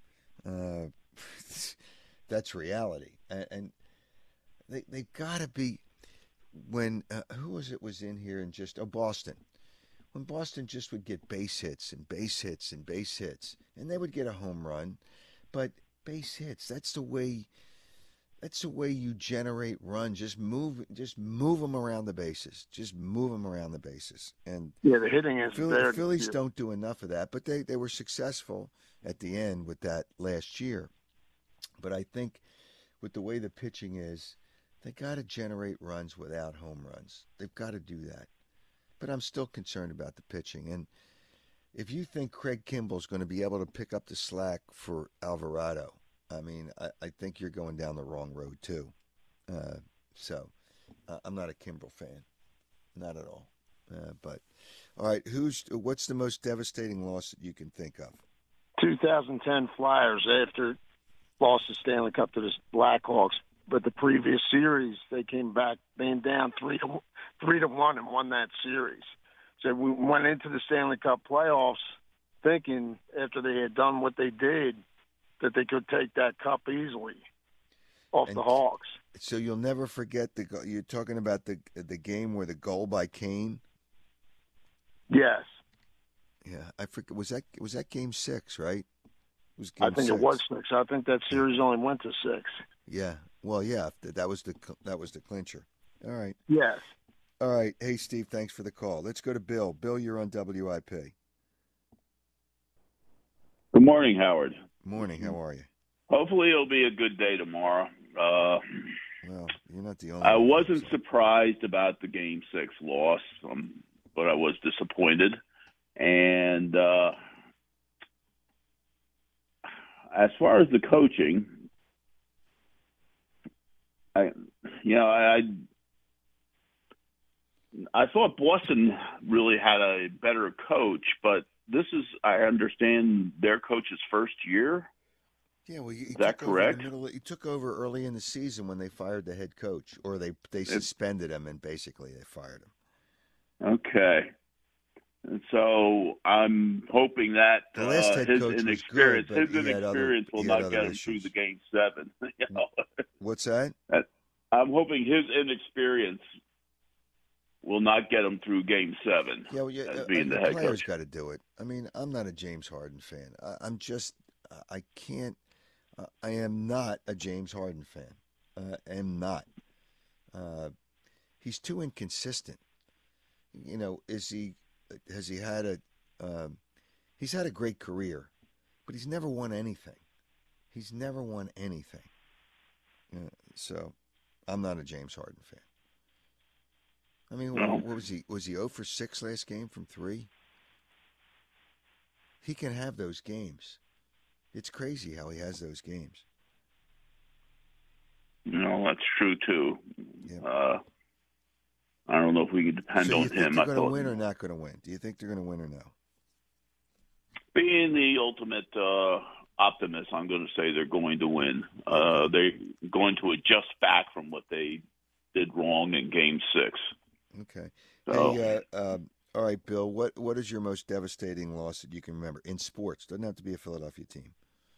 that's reality, and they've got to be. When who was in here and Boston. When Boston just would get base hits and base hits and base hits, and they would get a home run, but base hits, that's the way you generate runs. Just move them around the bases. Just move them around the bases. And yeah, the hitting is there. The Phillies don't do enough of that, but they were successful at the end with that last year. But I think with the way the pitching is, they got to generate runs without home runs. They've got to do that. But I'm still concerned about the pitching. And if you think Craig Kimball's going to be able to pick up the slack for Alvarado, I mean, I think you're going down the wrong road too. So I'm not a Kimbrel fan, not at all. But all right, what's the most devastating loss that you can think of? 2010 Flyers after lost the Stanley Cup to the Blackhawks. But the previous series, they came back being down 3-1 and won that series. So we went into the Stanley Cup playoffs thinking after they had done what they did that they could take that cup easily off the Hawks. So you'll never forget you're talking about the game where the goal by Kane? Yes. Yeah, I forget. Was that Game 6, right? I think it was 6. I think that series only went to 6. Yeah. Well, yeah, that was the clincher. All right. Yes. All right. Hey, Steve, thanks for the call. Let's go to Bill. Bill, you're on WIP. Good morning, Howard. Morning. How are you? Hopefully it'll be a good day tomorrow. Well, you're not the only I one. wasn't surprised about the Game 6 loss, but I was disappointed. And as far as the coaching, I thought Boston really had a better coach, but this is, I understand, their coach's first year. Yeah, well, is that correct? He took over early in the season when they fired the head coach, or they suspended him and basically they fired him. Okay. And so I'm hoping that the last head his coach inexperience, was good, his inexperience will not get him through the Game 7. What's that? I'm hoping his inexperience will not get him through Game 7. Yeah, well, as being the head players coach. got to do it. I mean, I'm not a James Harden fan. I can't. I am not a James Harden fan. I am not. He's too inconsistent. Has he had a? He's had a great career, but he's never won anything. He's never won anything. So, I'm not a James Harden fan. I mean, what was he? Was he 0 for 6 last game from 3? He can have those games. It's crazy how he has those games. That's true too. I don't know if we can depend So you on think him. they're I going to thought win or not going to win? Do you think they're going to win or no? being the ultimate optimist, I'm going to say they're going to win. They're going to adjust back from what they did wrong in Game 6. Okay. So, Hey, all right, Bill. What is your most devastating loss that you can remember in sports? Doesn't have to be a Philadelphia team.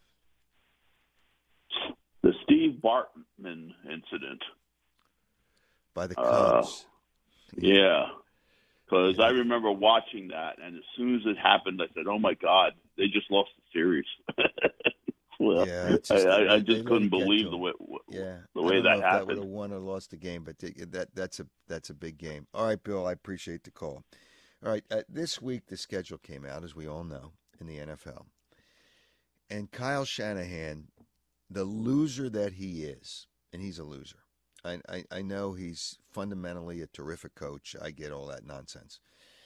the Steve Bartman incident. By the Cubs. Yeah. Because I remember watching that, and as soon as it happened, I said, "Oh my God, they just lost the series." Well, Yeah, I they just let couldn't it get to believe them. the way I that don't know if that happened. would have won or lost the game, but that's a big game. All right, Bill, I appreciate the call. All right, this week the schedule came out, as we all know, in the NFL, and Kyle Shanahan, the loser that he is, and he's a loser. I know he's fundamentally a terrific coach. I get all that nonsense,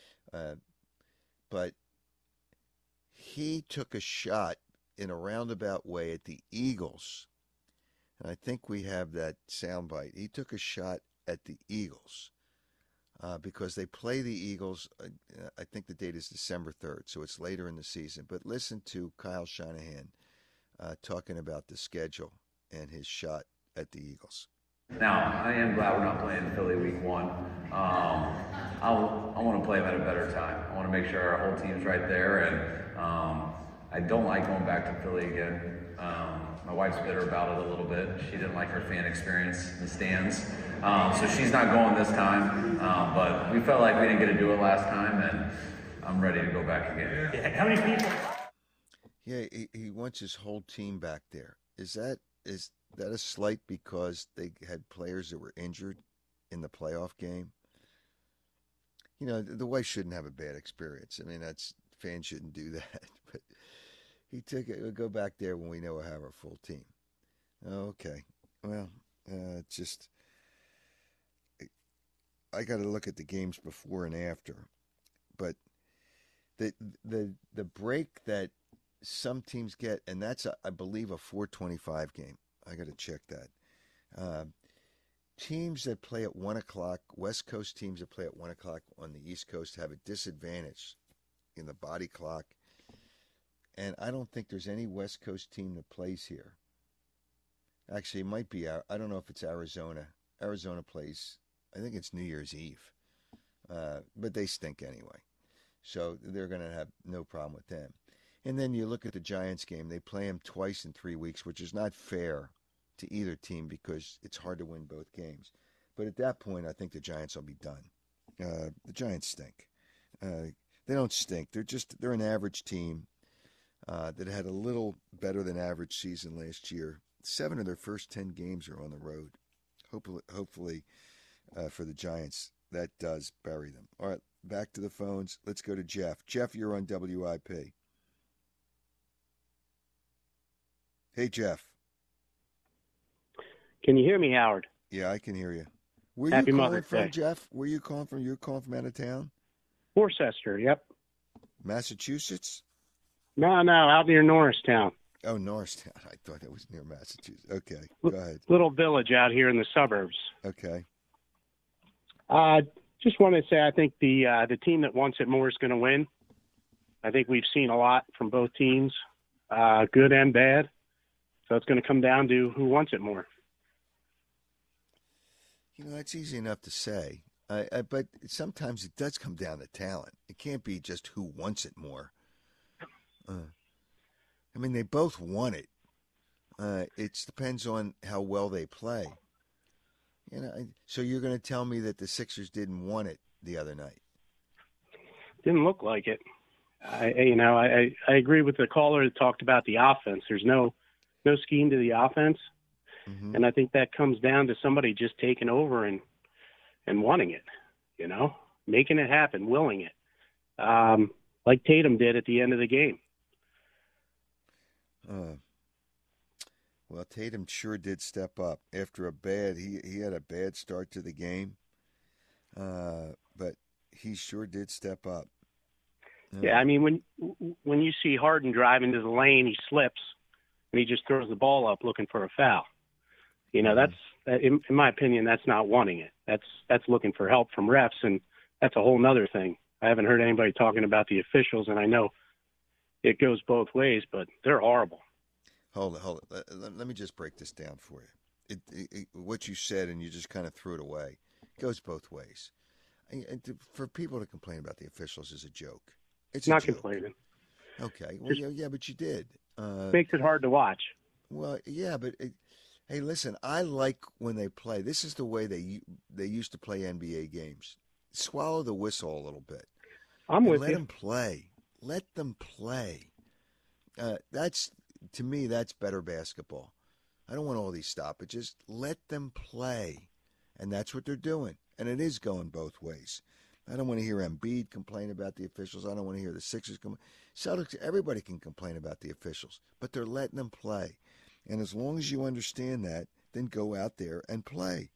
but he took a shot in a roundabout way at the Eagles. And I think we have that soundbite. He took a shot at the Eagles because they play the Eagles. I think the date is December 3rd, so it's later in the season. But listen to Kyle Shanahan talking about the schedule and his shot at the Eagles. Now, I am glad we're not playing Philly week 1. I want to play them at a better time. I want to make sure our whole team's right there, and I don't like going back to Philly again. My wife's bitter about it a little bit. She didn't like her fan experience in the stands. So she's not going this time. But we felt like we didn't get to do it last time, and I'm ready to go back again. Yeah, how many people? Yeah, he wants his whole team back there. Is that a slight because they had players that were injured in the playoff game? You know, the wife shouldn't have a bad experience. I mean, fans shouldn't do that. But he took it. We'll go back there when we know we'll have our full team. Okay. Well, I got to look at the games before and after. But the break that some teams get, and that's, I believe, a 4:25 game. I got to check that. Teams that play at 1 o'clock, West Coast teams that play at 1 o'clock on the East Coast have a disadvantage in the body clock. And I don't think there's any West Coast team that plays here. Actually, it might be, I don't know if it's Arizona. Arizona plays, I think it's New Year's Eve. But they stink anyway. So they're going to have no problem with them. And then you look at the Giants game. They play them twice in 3 weeks, which is not fair to either team because it's hard to win both games. But at that point, I think the Giants will be done. The Giants stink. They don't stink. They're an average team that had a little better than average season last year. 7 of their first 10 games are on the road. Hopefully for the Giants, that does bury them. All right, back to the phones. Let's go to Jeff. Jeff, you're on WIP. Hey, Jeff. Can you hear me, Howard? Yeah, I can hear you. Where Happy you calling Mother's from, Day. Jeff? Where you calling from? You're calling from out of town? Worcester, yep. Massachusetts? No, out near Norristown. Oh, Norristown. I thought it was near Massachusetts. Okay, go ahead. Little village out here in the suburbs. Okay. Just wanted to say I think the team that wants it more is going to win. I think we've seen a lot from both teams, good and bad. So it's going to come down to who wants it more. You know, that's easy enough to say. But sometimes it does come down to talent. It can't be just who wants it more. I mean, they both want it. It depends on how well they play. You know, so you're going to tell me that the Sixers didn't want it the other night? Didn't look like it. I agree with the caller that talked about the offense. There's no scheme to the offense. Mm-hmm. And I think that comes down to somebody just taking over and wanting it, you know, making it happen, willing it, like Tatum did at the end of the game. Well, Tatum sure did step up after he had a bad start to the game, but he sure did step up. Yeah, I mean, when you see Harden drive into the lane, he slips, and he just throws the ball up looking for a foul. In my opinion, that's not wanting it. That's looking for help from refs, and that's a whole nother thing. I haven't heard anybody talking about the officials, and I know it goes both ways, but they're horrible. Hold it. Let me just break this down for you. What you said, and you just kind of threw it away, goes both ways. And for people to complain about the officials is a joke. It's not a joke. Complaining. Okay. Well, yeah, but you did. Makes it hard to watch. Well, yeah, but hey, listen, I like when they play. This is the way they used to play NBA games. Swallow the whistle a little bit. I'm with you. Let them play. Let them play. To me, that's better basketball. I don't want all these stoppages. Let them play. And that's what they're doing. And it is going both ways. I don't want to hear Embiid complain about the officials. I don't want to hear the Sixers complain. Celtics, everybody can complain about the officials, but they're letting them play. And as long as you understand that, then go out there and play.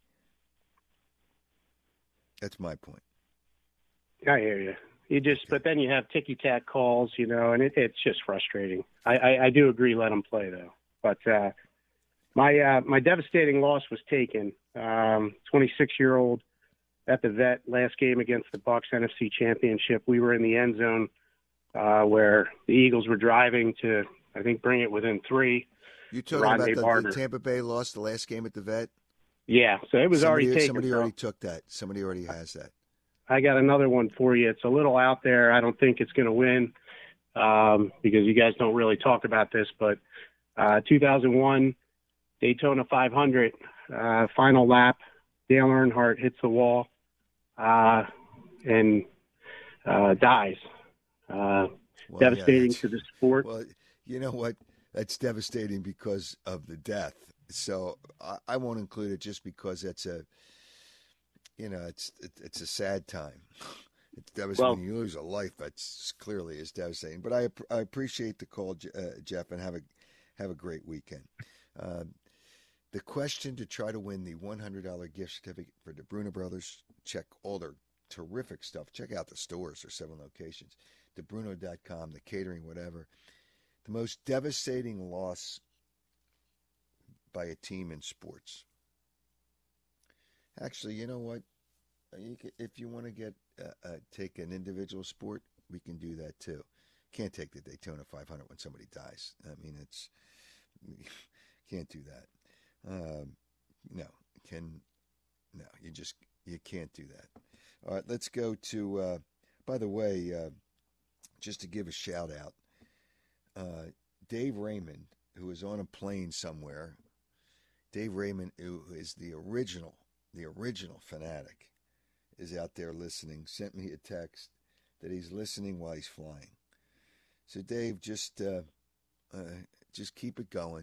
That's my point. I hear you. But then you have ticky-tack calls, and it's just frustrating. I do agree, let them play, though. But my devastating loss was taken. 26-year-old at the Vet, last game against the Bucks NFC Championship. We were in the end zone where the Eagles were driving to, I think, bring it within 3. You talking about the Tampa Bay loss, the last game at the Vet? Yeah, so it was already taken. Somebody already took that. Somebody already has that. I got another one for you. It's a little out there. I don't think it's going to win because you guys don't really talk about this. But 2001 Daytona 500 final lap, Dale Earnhardt hits the wall and dies. Devastating to the sport. Well, you know what? That's devastating because of the death. So I won't include it just because it's a sad time. It's devastating. When you lose a life, that's clearly is devastating. But I appreciate the call, Jeff, and have a great weekend. The question to try to win the $100 gift certificate for the Bruno Brothers, check all their terrific stuff. Check out the stores. There's 7 locations. DeBruno.com, the catering, whatever. The most devastating loss by a team in sports. Actually, you know what? If you want to take an individual sport, we can do that too. Can't take the Daytona 500 when somebody dies. I mean, can't do that. You can't do that. All right, let's go to. By the way, just to give a shout out, Dave Raymond, who is on a plane somewhere. Dave Raymond, who is the original fanatic, is out there listening. Sent me a text that he's listening while he's flying. So Dave, just keep it going.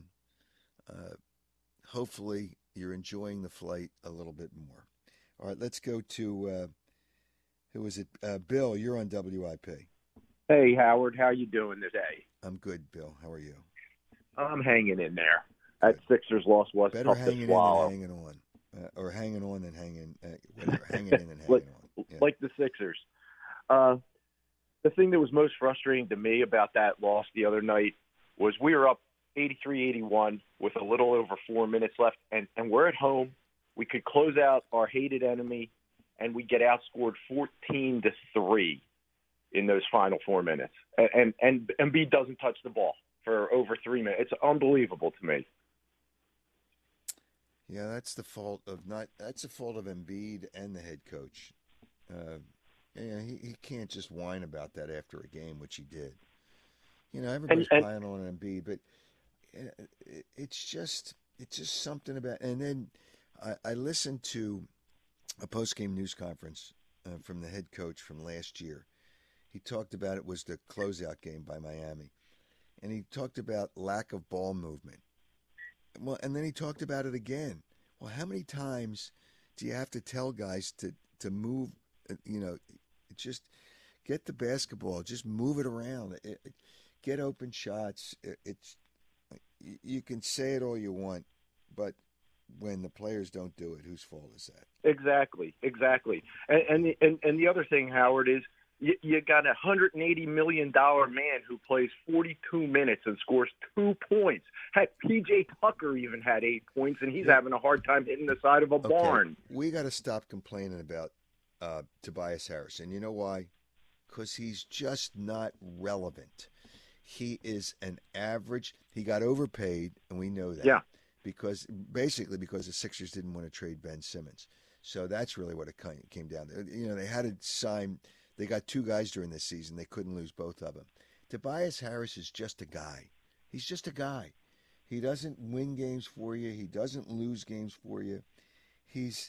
Hopefully you're enjoying the flight a little bit more. All right, let's go to who is it? Bill, you're on WIP. Hey, Howard, how you doing today? I'm good, Bill. How are you? I'm hanging in there. That Sixers loss was better tough hanging to swallow. in than hanging on, or hanging on than hanging. Whatever, hanging in and hanging on. Yeah. Like the Sixers. The thing that was most frustrating to me about that loss the other night was we were up 83-81 with a little over 4 minutes left, and we're at home. We could close out our hated enemy, and we get outscored 14-3 in those final 4 minutes. And Embiid doesn't touch the ball for over 3 minutes. It's unbelievable to me. Yeah, that's the fault of Embiid and the head coach. He can't just whine about that after a game, which he did. Everybody's piling on Embiid, but it's just something about. And then I listened to a post-game news conference from the head coach from last year. He talked about it was the closeout game by Miami, and he talked about lack of ball movement. Well, and then he talked about it again. Well, how many times do you have to tell guys to move? Just get the basketball, just move it around, get open shots. You can say it all you want, but when the players don't do it, whose fault is that? Exactly. And the other thing, Howard, is You got a $180 million man who plays 42 minutes and scores 2 points. Heck, P.J. Tucker even had 8 points, and he's having a hard time hitting the side of a barn. We got to stop complaining about Tobias Harris. And you know why? Because he's just not relevant. He is an average. He got overpaid, and we know that. Yeah. Because the Sixers didn't want to trade Ben Simmons. So that's really what it came down to. You know, they had to sign. They got 2 guys during this season. They couldn't lose both of them. Tobias Harris is just a guy. He's just a guy. He doesn't win games for you. He doesn't lose games for you. He's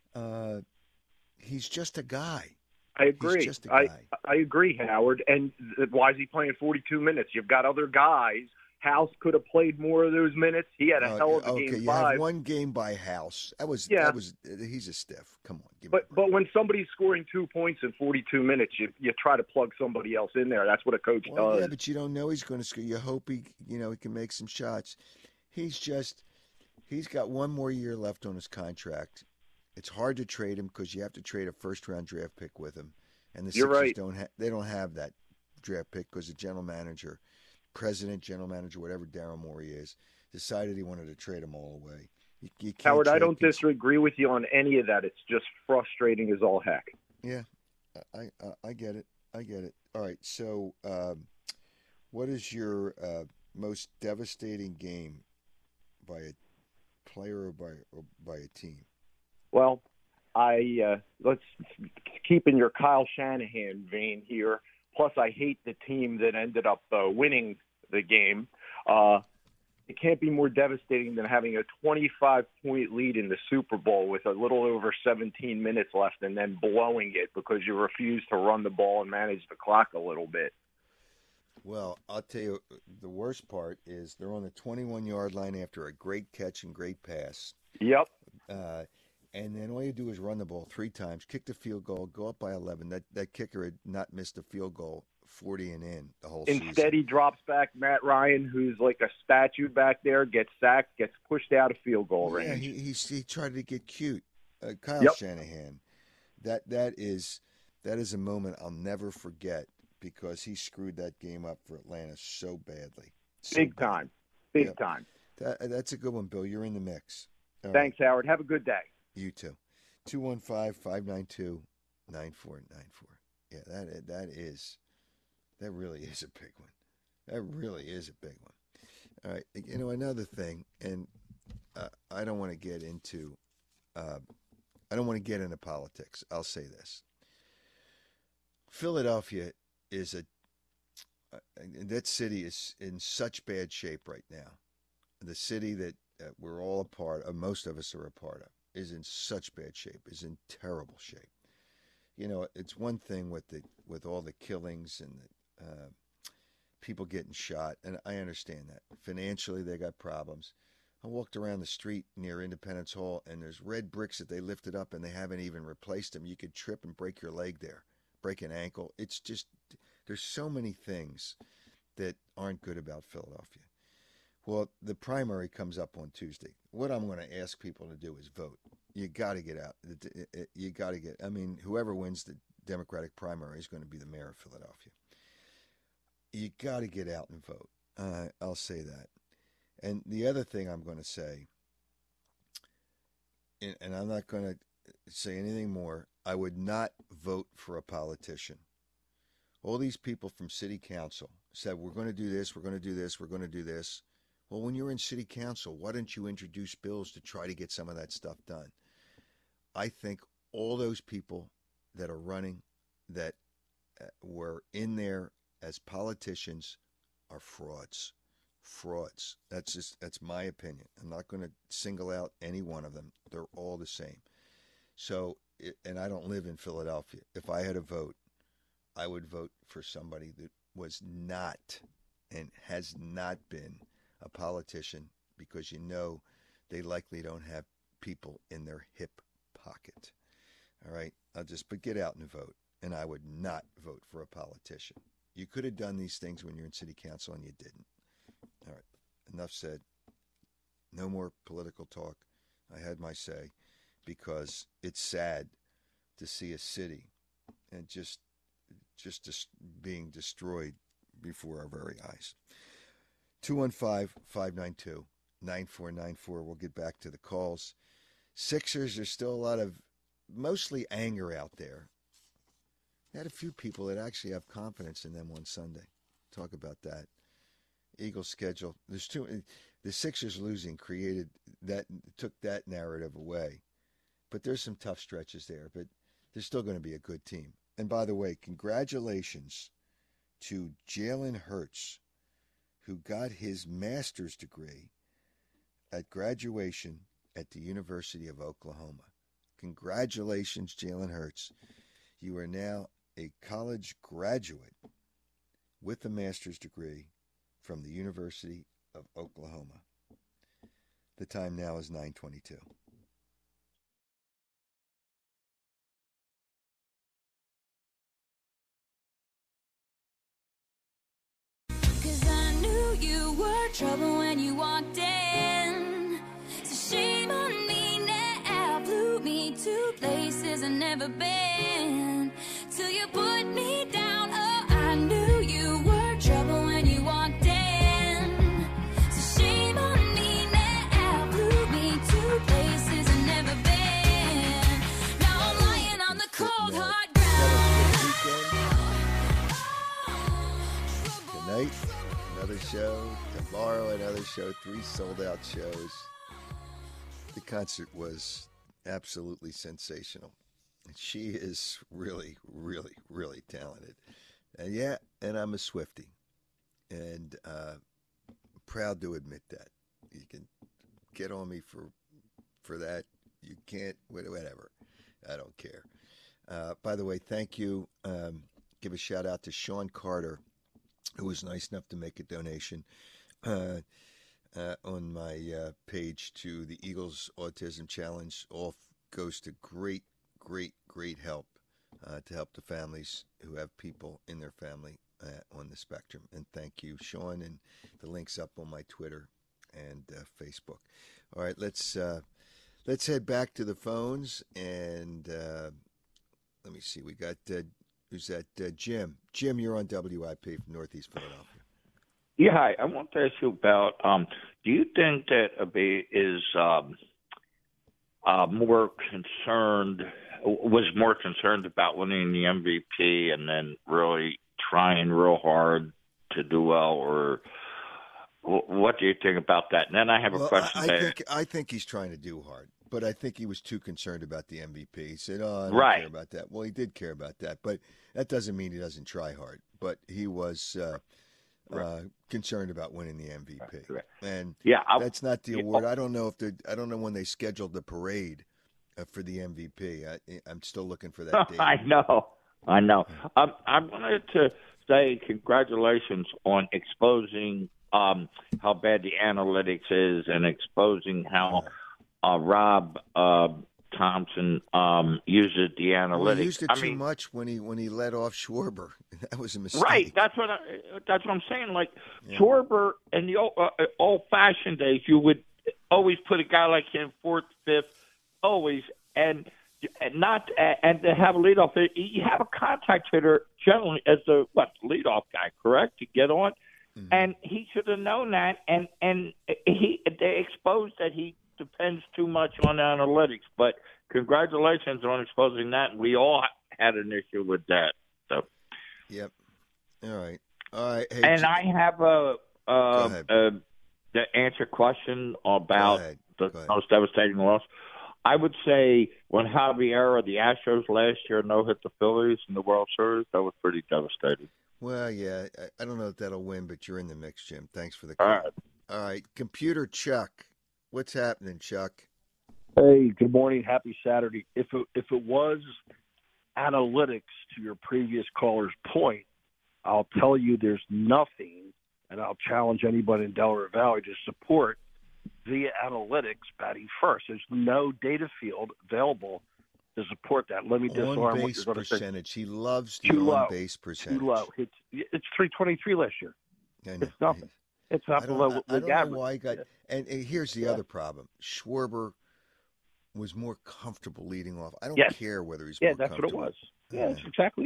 just a guy. I agree. He's just a guy. I agree, Howard. And why is he playing 42 minutes? You've got other guys. House could have played more of those minutes. He had a hell of a game 5. You have one game by House. That was he's a stiff. Come on. But when somebody's scoring 2 points in 42 minutes, you try to plug somebody else in there. That's what a coach does. Yeah, but you don't know he's going to score. You hope he can make some shots. He's got 1 more year left on his contract. It's hard to trade him because you have to trade a first-round draft pick with him, and the Sixers don't have that draft pick because the general manager, whatever Daryl Morey is, decided he wanted to trade them all away. You can't Howard, I don't disagree with you on any of that. It's just frustrating as all heck. Yeah, I get it. All right, so what is your most devastating game by a player or by a team? Well, let's keep in your Kyle Shanahan vein here. Plus, I hate the team that ended up winning the game. It can't be more devastating than having a 25-point lead in the Super Bowl with a little over 17 minutes left and then blowing it because you refuse to run the ball and manage the clock a little bit. Well, I'll tell you, the worst part is they're on the 21-yard line after a great catch and great pass. Yep. And then all you do is run the ball 3 times, kick the field goal, go up by 11. That kicker had not missed a field goal 40 and in the whole season. Instead, he drops back Matt Ryan, who's like a statue back there, gets sacked, gets pushed out of field goal range. Yeah, he tried to get cute. Kyle Shanahan, that is a moment I'll never forget because he screwed that game up for Atlanta so badly. Big time. That's a good one, Bill. You're in the mix. All Thanks, Howard. Have a good day. You too. 215-592-9494. Yeah, that really is a big one. That really is a big one. All right, another thing, and I don't want to get into politics. I'll say this: Philadelphia that city is in such bad shape right now. The city that we're all a part of, most of us are a part of, is in such bad shape, is in terrible shape. It's one thing with all the killings and the people getting shot, and I understand that. Financially, they got problems. I walked around the street near Independence Hall, and there's red bricks that they lifted up, and they haven't even replaced them. You could trip and break your leg there, break an ankle. It's just, there's so many things that aren't good about Philadelphia. Well, the primary comes up on Tuesday. What I'm going to ask people to do is vote. You got to get out. Whoever wins the Democratic primary is going to be the mayor of Philadelphia. You got to get out and vote. I'll say that. And the other thing I'm going to say, and I'm not going to say anything more, I would not vote for a politician. All these people from city council said, we're going to do this, we're going to do this, we're going to do this. Well, when you're in city council, why don't you introduce bills to try to get some of that stuff done? I think all those people that are running, that were in there as politicians, are frauds. Frauds. That's my opinion. I'm not going to single out any one of them. They're all the same. So, and I don't live in Philadelphia. If I had a vote, I would vote for somebody that was not and has not been a politician, because they likely don't have people in their hip pocket. All right? But get out and vote. And I would not vote for a politician. You could have done these things when you're in city council and you didn't. All right. Enough said. No more political talk. I had my say, because it's sad to see a city and just just being destroyed before our very eyes. 215-592-9494. We'll get back to the calls. Sixers, there's still a lot of mostly anger out there. I had a few people that actually have confidence in them on Sunday. Talk about that. Eagles schedule. The Sixers losing took that narrative away. But there's some tough stretches there, but they're still going to be a good team. And by the way, congratulations to Jalen Hurts, who got his master's degree at graduation at the University of Oklahoma. Congratulations, Jalen Hurts. You are now a college graduate with a master's degree from the University of Oklahoma. The time now is 9:22. You were trouble when you walked in. So shame on me now. Blew me to places I've never been. Till you put me down. Oh, I knew you were trouble when you walked in. So shame on me now. Blew me to places I've never been. Now I'm lying on the cold hard ground. Tonight, another show. Tomorrow, another show. 3 sold-out shows. The concert was absolutely sensational. She is really, really, really talented. And I'm a Swiftie. And proud to admit that. You can get on me for that. You can't, whatever. I don't care. By the way, thank you. Give a shout out to Sean Carter, who was nice enough to make a donation on my page to the Eagles Autism Challenge. All goes to great help to help the families who have people in their family on the spectrum. And thank you, Sean. And the link's up on my Twitter and Facebook. All right, let's head back to the phones. And let me see. We got who's that? Jim. Jim, you're on WIP from Northeast Philadelphia. Yeah, hi. I want to ask you about, do you think that Abe is was more concerned about winning the MVP and then really trying real hard to do well, or what do you think about that? And then I have a question. I think he's trying to do hard, but I think he was too concerned about the MVP. He said, I don't care about that. Well, he did care about that, but that doesn't mean he doesn't try hard. But he was concerned about winning the MVP. Right. And that's not the award. I don't know when they scheduled the parade for the MVP. I'm still looking for that date. I know. I wanted to say congratulations on exposing how bad the analytics is and exposing how Rob Thompson uses the analytics. Well, he used it too much when he let off Schwarber. That was a mistake. Right. That's what I'm saying. Like Schwarber in the old-fashioned days, you would always put a guy like him fourth, fifth, always, and not and to have a leadoff. You have a contact hitter generally as the leadoff guy, correct, to get on, and he should have known that. And they exposed that he depends too much on analytics. But congratulations on exposing that. We all had an issue with that. So. Yep. All right. Hey, and I have to answer a question about the most devastating loss. I would say when Javier, the Astros last year, no-hit the Phillies in the World Series, that was pretty devastating. Well, yeah, I don't know if that'll win, but you're in the mix, Jim. Thanks for the call. All right. Computer Chuck. What's happening, Chuck? Hey, good morning. Happy Saturday. If it was analytics, to your previous caller's point, I'll tell you there's nothing, and I'll challenge anybody in Delaware Valley to support via analytics batting first. There's no data field available to support that. Let me disarm what you're going to say. Percentage. He loves the on-base percentage. Too low. It's 323 last year. I know. It's nothing. It's not below I don't know why he got. And here's the other problem: Schwarber was more comfortable leading off. I don't care whether he's more that's comfortable. what it was. Yeah, that's exactly it.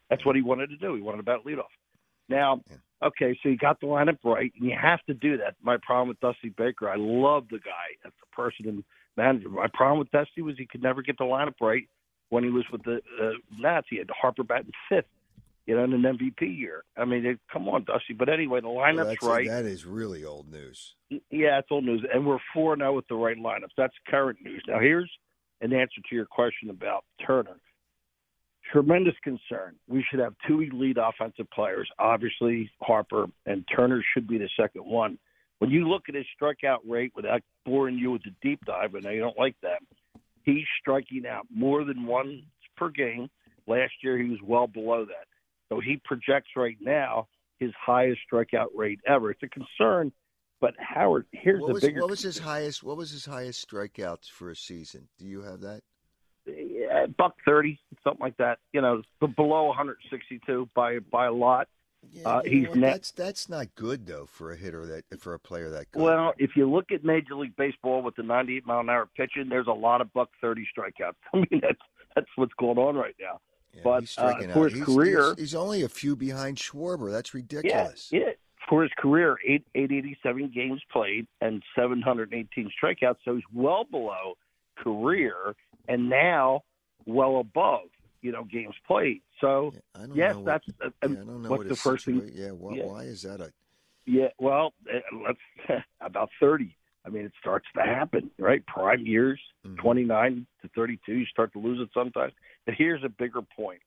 That's what he wanted to do. He wanted to bat leadoff. Now, okay, so you got the lineup right, and you have to do that. My problem with Dusty Baker, I love the guy as a person and manager. My problem with Dusty was he could never get the lineup right when he was with the Nats. He had Harper batting fifth, in an MVP year. I mean, come on, Dusty. But anyway, the lineup's right. That is really old news. Yeah, it's old news. And we're 4-0 with the right lineups. That's current news. Now, here's an answer to your question about Turner. Tremendous concern. We should have two elite offensive players. Obviously, Harper and Turner should be the second one. When you look at his strikeout rate, without boring you with the deep dive, I know you don't like that, he's striking out more than once per game. Last year, he was well below that. So he projects right now his highest strikeout rate ever. It's a concern, but Howard, here's the bigger. What was his highest strikeouts for a season? Do you have that? Yeah, $130, something like that. But below 162 by a lot. Yeah, he's that's not good though for a player that good. Well, if you look at Major League Baseball with the 98-mile-an-hour pitching, there's a lot of $130 strikeouts. I mean, that's what's going on right now. Yeah, but for his out. career, he's only a few behind Schwarber. That's ridiculous. Yeah. For his career, 887 games played and 718 strikeouts. So he's well below career, and now well above games played. So yes, that's I don't know what's the first thing. Why is that a? Yeah, well, let's about 30. I mean, it starts to happen, right? Prime years, 29 to 32, you start to lose it sometimes. But here's a bigger point.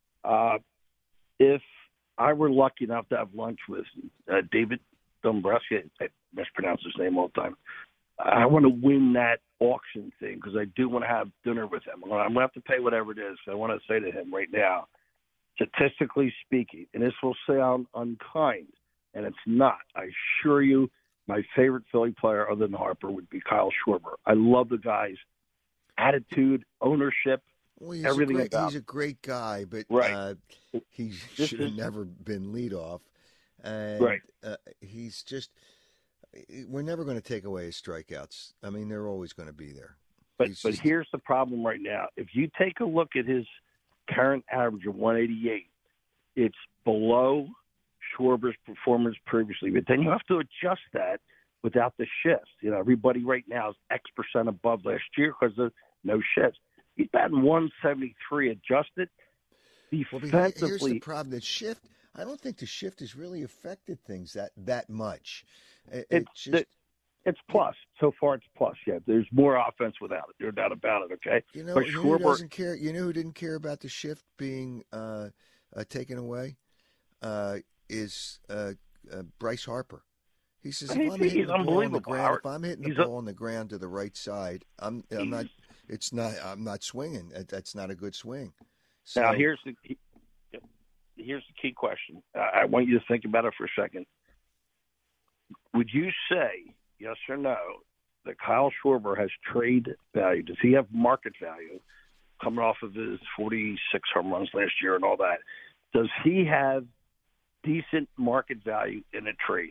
If I were lucky enough to have lunch with David Dombrowski, I mispronounce his name all the time, I want to win that auction thing because I do want to have dinner with him. I'm going to have to pay whatever it is. I want to say to him right now, statistically speaking, and this will sound unkind, and it's not. I assure you, my favorite Philly player other than Harper would be Kyle Schwarber. I love the guy's attitude, ownership, everything about him. He's a great guy, but he should have never been leadoff. And, he's just – we're never going to take away his strikeouts. I mean, they're always going to be there. But here's the problem right now. If you take a look at his current average of 188, it's below Schwarber's performance previously. But then you have to adjust that without the shifts. Everybody right now is X% above last year because of no shifts. He's batting 173 adjusted. Defensively, here's the problem. The shift, I don't think the shift has really affected things that much. It's plus. So far, it's plus. Yeah, there's more offense without it. There's no doubt about it. Okay. But Schwarber doesn't care. You know who didn't care about the shift being taken away? Is Bryce Harper. He says, if I'm hitting the ball on the ground, on the ground to the right side, I'm not swinging. That's not a good swing. So, now here's the key question. I want you to think about it for a second. Would you say, yes or no, that Kyle Schwarber has trade value? Does he have market value coming off of his 46 home runs last year and all that? Does he have decent market value in a trade?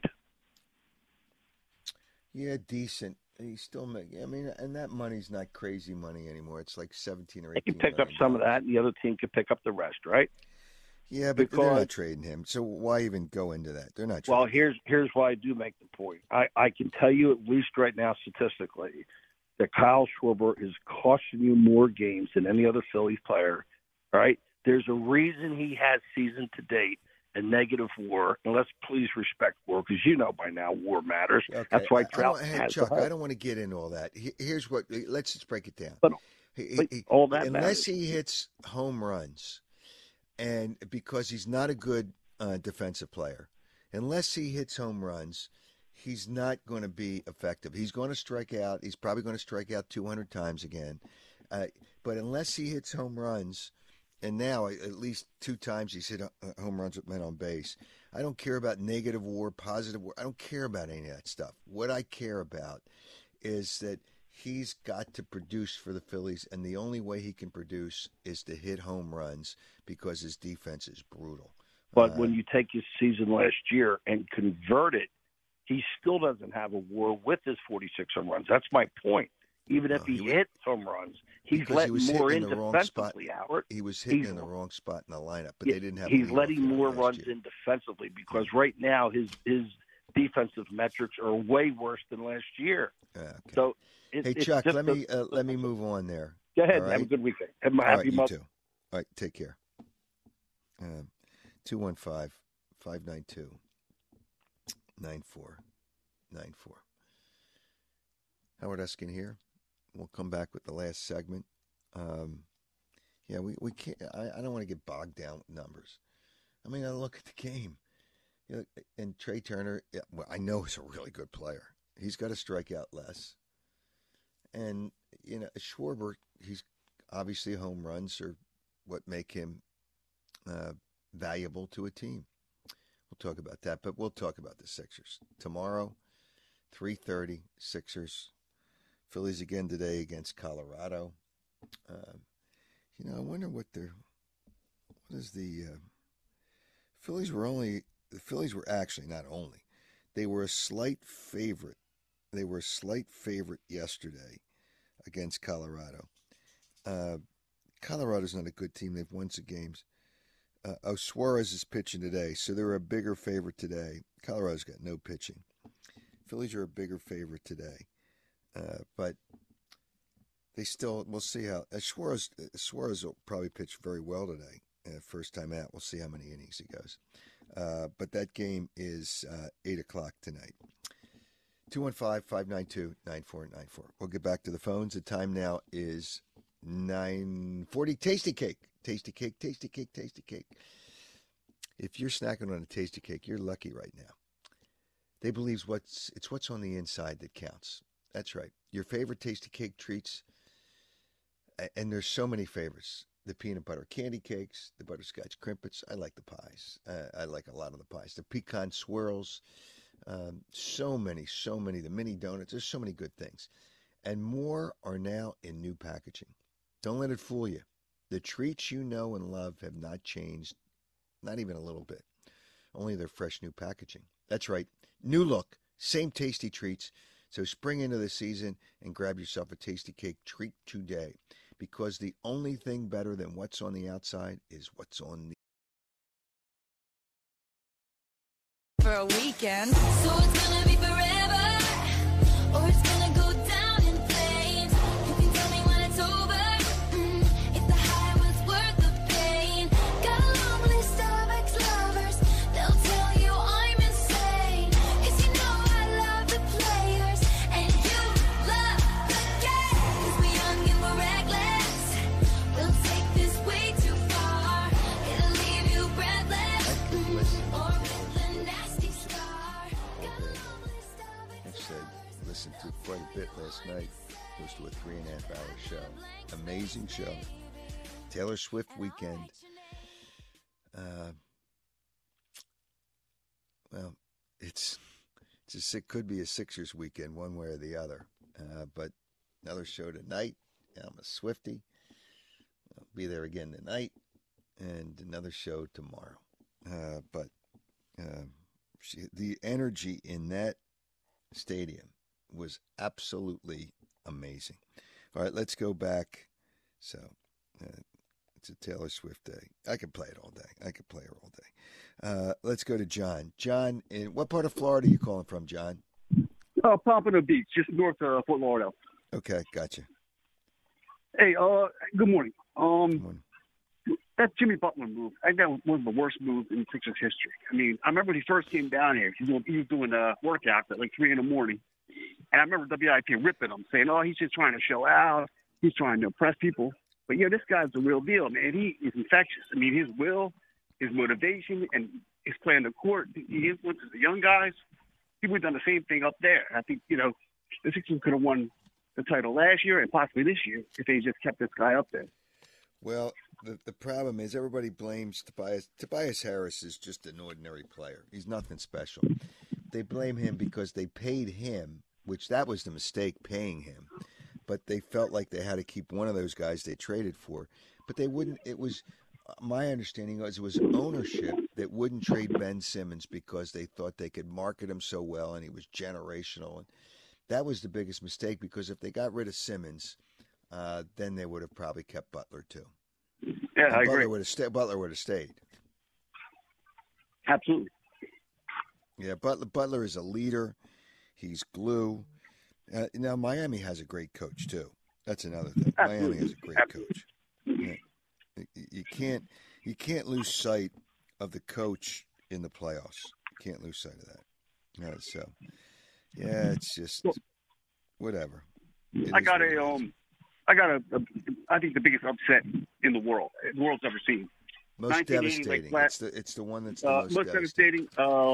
Yeah, decent. He's still making. I mean, and that money's not crazy money anymore. It's like 17 or 18. He can pick up some of that, and the other team can pick up the rest, right? Yeah, but they're not trading him. So why even go into that? They're not. Well, here's why I do make the point. I can tell you at least right now statistically that Kyle Schwarber is costing you more games than any other Phillies player. Right? There's a reason he has season to date a negative WAR, and let's please respect WAR because by now WAR matters. Okay. That's why Trout has Chuck, I don't want to get into all that. Here's what. Let's just break it down. But all that unless matters. he hits home runs. And because he's not a good defensive player, unless he hits home runs, he's not going to be effective. He's going to strike out. He's probably going to strike out 200 times again. But unless he hits home runs, and now at least 2 times he's hit home runs with men on base, I don't care about negative WAR, positive WAR. I don't care about any of that stuff. What I care about is that he's got to produce for the Phillies, and the only way he can produce is to hit home runs because his defense is brutal. But when you take his season last year and convert it, he still doesn't have a WAR with his 46 home runs. That's my point. Even if he hits home runs, he's Because letting he was more hitting in in the wrong spot. defensively, Howard. He was hitting He's- in the wrong spot in the lineup, but Yeah, they didn't have. He's a letting leadoff hitter more last runs year. in defensively because right now his defensive metrics are way worse than last year. Okay. So, Hey it's Chuck, just let me move on there. Go ahead. All right? Have a good weekend. Have a All right, happy you month. too. All right, take care. 215-592-9494. Howard Eskin here. We'll come back with the last segment. We can't. I don't want to get bogged down with numbers. I mean, I look at the game. And Trey Turner, I know he's a really good player. He's got to strike out less. And, Schwarber, he's obviously home runs are what make him valuable to a team. We'll talk about that, but we'll talk about the Sixers. Tomorrow, 3:30, Sixers. Phillies again today against Colorado. I wonder what is the Phillies were only, the Phillies were actually not only, they were a slight favorite. They were a slight favorite yesterday against Colorado. Colorado's not a good team. They've won some games. Suarez is pitching today, so they're a bigger favorite today. Colorado's got no pitching. Phillies are a bigger favorite today. But they still, we'll see how, Suarez will probably pitch very well today. First time out. We'll see how many innings he goes. But that game is 8 o'clock tonight. 215-592-9494. We'll get back to the phones. The time now is 9:40. Tasty Cake. Tasty Cake, Tasty Cake, Tasty Cake. If you're snacking on a Tasty Cake, you're lucky right now. They believe it's what's on the inside that counts. That's right. Your favorite Tasty Cake treats, and there's so many favorites. The peanut butter candy cakes, the butterscotch crimpets. I like the pies. I like a lot of the pies. The pecan swirls. So many. The mini donuts. There's so many good things. And more are now in new packaging. Don't let it fool you. The treats you know and love have not changed, not even a little bit. Only their fresh new packaging. That's right. New look. Same tasty treats. So spring into the season and grab yourself a Tasty Cake treat today. Because the only thing better than what's on the outside is what's on the for a weekend. So it's gonna be forever, or it's gonna go down in flames. You can tell me when it's over, if the high was worth the pain. Got a long list of ex-lovers, they'll tell you I'm insane. 'Cause you know I love the players, and you love the game. 'Cause we're young and we're reckless, we'll take this way too far. It'll leave you breathless, or with a nasty scar. Actually, I listened to quite a bit last night. Close to a 3.5-hour show. Amazing show. Taylor Swift weekend. Well, it could be a Sixers weekend, one way or the other. But another show tonight. I'm a Swiftie. I'll be there again tonight, and another show tomorrow. But the energy in that stadium was absolutely amazing. All right, let's go back. So it's a Taylor Swift day. I could play it all day. I could play her all day. Let's go to John. John, in what part of Florida are you calling from, John? Pompano Beach, just north of Fort Lauderdale. Okay, gotcha. Hey, good morning. That Jimmy Butler move, I think that was one of the worst moves in Sixers history. I mean, I remember when he first came down here, he was doing workouts at like 3 in the morning. And I remember WIP ripping him, saying, oh, he's just trying to show out. He's trying to impress people. But, this guy's the real deal, man. He is infectious. I mean, his will, his motivation, and his play on the court, he influences the young guys. He would have done the same thing up there. I think, the Sixers could have won the title last year and possibly this year if they just kept this guy up there. Well, the problem is everybody blames Tobias. Tobias Harris is just an ordinary player. He's nothing special. They blame him because they paid him, which that was the mistake, paying him. But they felt like they had to keep one of those guys they traded for. But they wouldn't. It was, my understanding was it was ownership that wouldn't trade Ben Simmons because they thought they could market him so well and he was generational. That was the biggest mistake, because if they got rid of Simmons, then they would have probably kept Butler too. Yeah, And I Butler agree. Butler would have stayed. Absolutely. Yeah, Butler is a leader. He's glue. Now Miami has a great coach too. That's another thing. Miami has a great coach. Yeah. You can't lose sight of the coach in the playoffs. You can't lose sight of that. So yeah, it's just whatever. I think the biggest upset in the world world's ever seen. Most 1980, devastating. It's the one that's the most devastating.